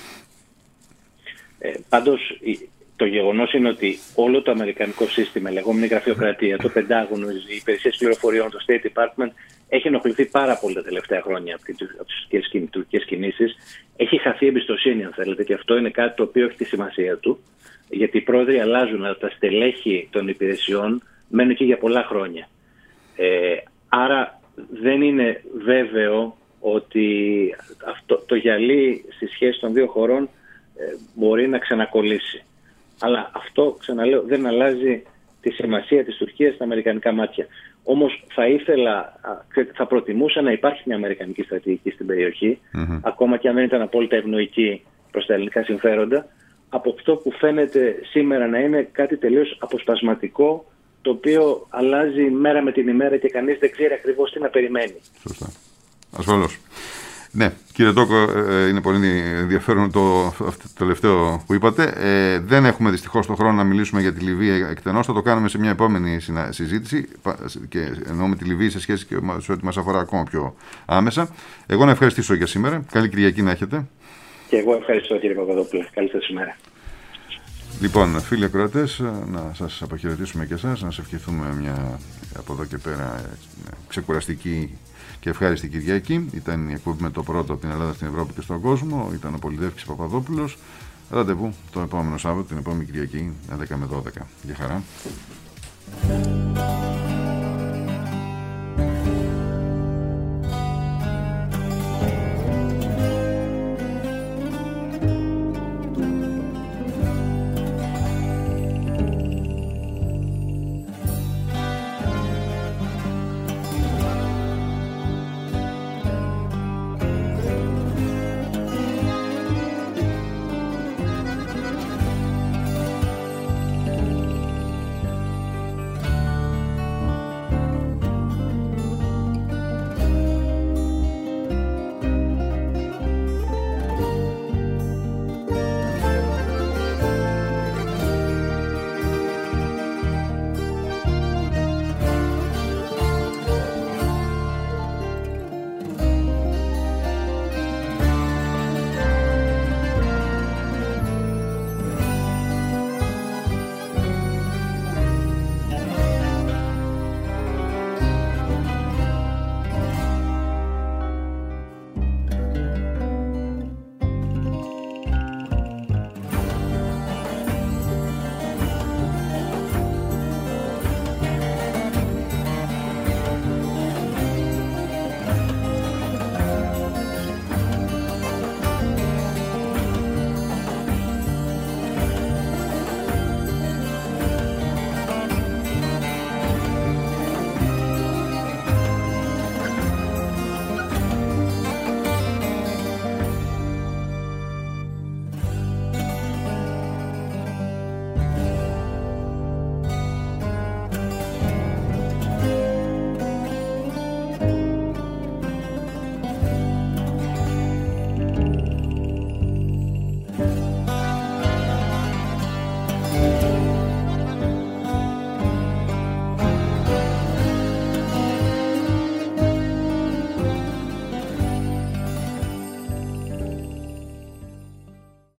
Speaker 3: Πάντως το γεγονός είναι ότι όλο το αμερικανικό σύστημα, η λεγόμενη γραφειοκρατία, το Πεντάγωνο, οι υπηρεσίες πληροφοριών, το State Department, έχει ενοχληθεί πάρα πολύ τα τελευταία χρόνια από τις τουρκικές κινήσεις. Έχει χαθεί εμπιστοσύνη, αν θέλετε, και αυτό είναι κάτι το οποίο έχει τη σημασία του, γιατί οι πρόεδροι αλλάζουν, αλλά τα στελέχη των υπηρεσιών μένουν εκεί για πολλά χρόνια. Άρα δεν είναι βέβαιο ότι το γυαλί στη σχέση των δύο χωρών μπορεί να ξανακολλήσει. Αλλά αυτό, ξαναλέω, δεν αλλάζει τη σημασία της Τουρκίας στα αμερικανικά μάτια. Όμως θα προτιμούσα να υπάρχει μια αμερικανική στρατηγική στην περιοχή, ακόμα και αν δεν ήταν απόλυτα ευνοϊκή προς τα ελληνικά συμφέροντα, από αυτό που φαίνεται σήμερα να είναι κάτι τελείως αποσπασματικό, το οποίο αλλάζει μέρα με την ημέρα και κανείς δεν ξέρει ακριβώς τι να περιμένει.
Speaker 1: Σωστά. Ασφαλώς. Ναι, κύριε Τόκο, είναι πολύ ενδιαφέρον το τελευταίο που είπατε. Δεν έχουμε δυστυχώς τον χρόνο να μιλήσουμε για τη Λιβύη εκτενώς. Θα το κάνουμε σε μια επόμενη συζήτηση, και εννοούμε τη Λιβύη σε σχέση και σε ό,τι μας αφορά ακόμα πιο άμεσα. Εγώ να ευχαριστήσω για σήμερα. Καλή Κυριακή να έχετε.
Speaker 3: Και εγώ ευχαριστώ, κύριε Παπαδόπουλε. Καλή σας ημέρα.
Speaker 1: Λοιπόν, φίλοι ακροατές, να σας αποχαιρετήσουμε και εσάς, να σας ευχηθούμε μια από εδώ και πέρα ξεκουραστική και ευχάριστη Κυριακή. Ήταν η εκπομπή με το πρώτο από την Ελλάδα στην Ευρώπη και στον κόσμο. Ήταν ο Πολυδεύκης Παπαδόπουλος. Ραντεβού το επόμενο Σάββατο, την επόμενη Κυριακή, 11 με 12. Γεια χαρά.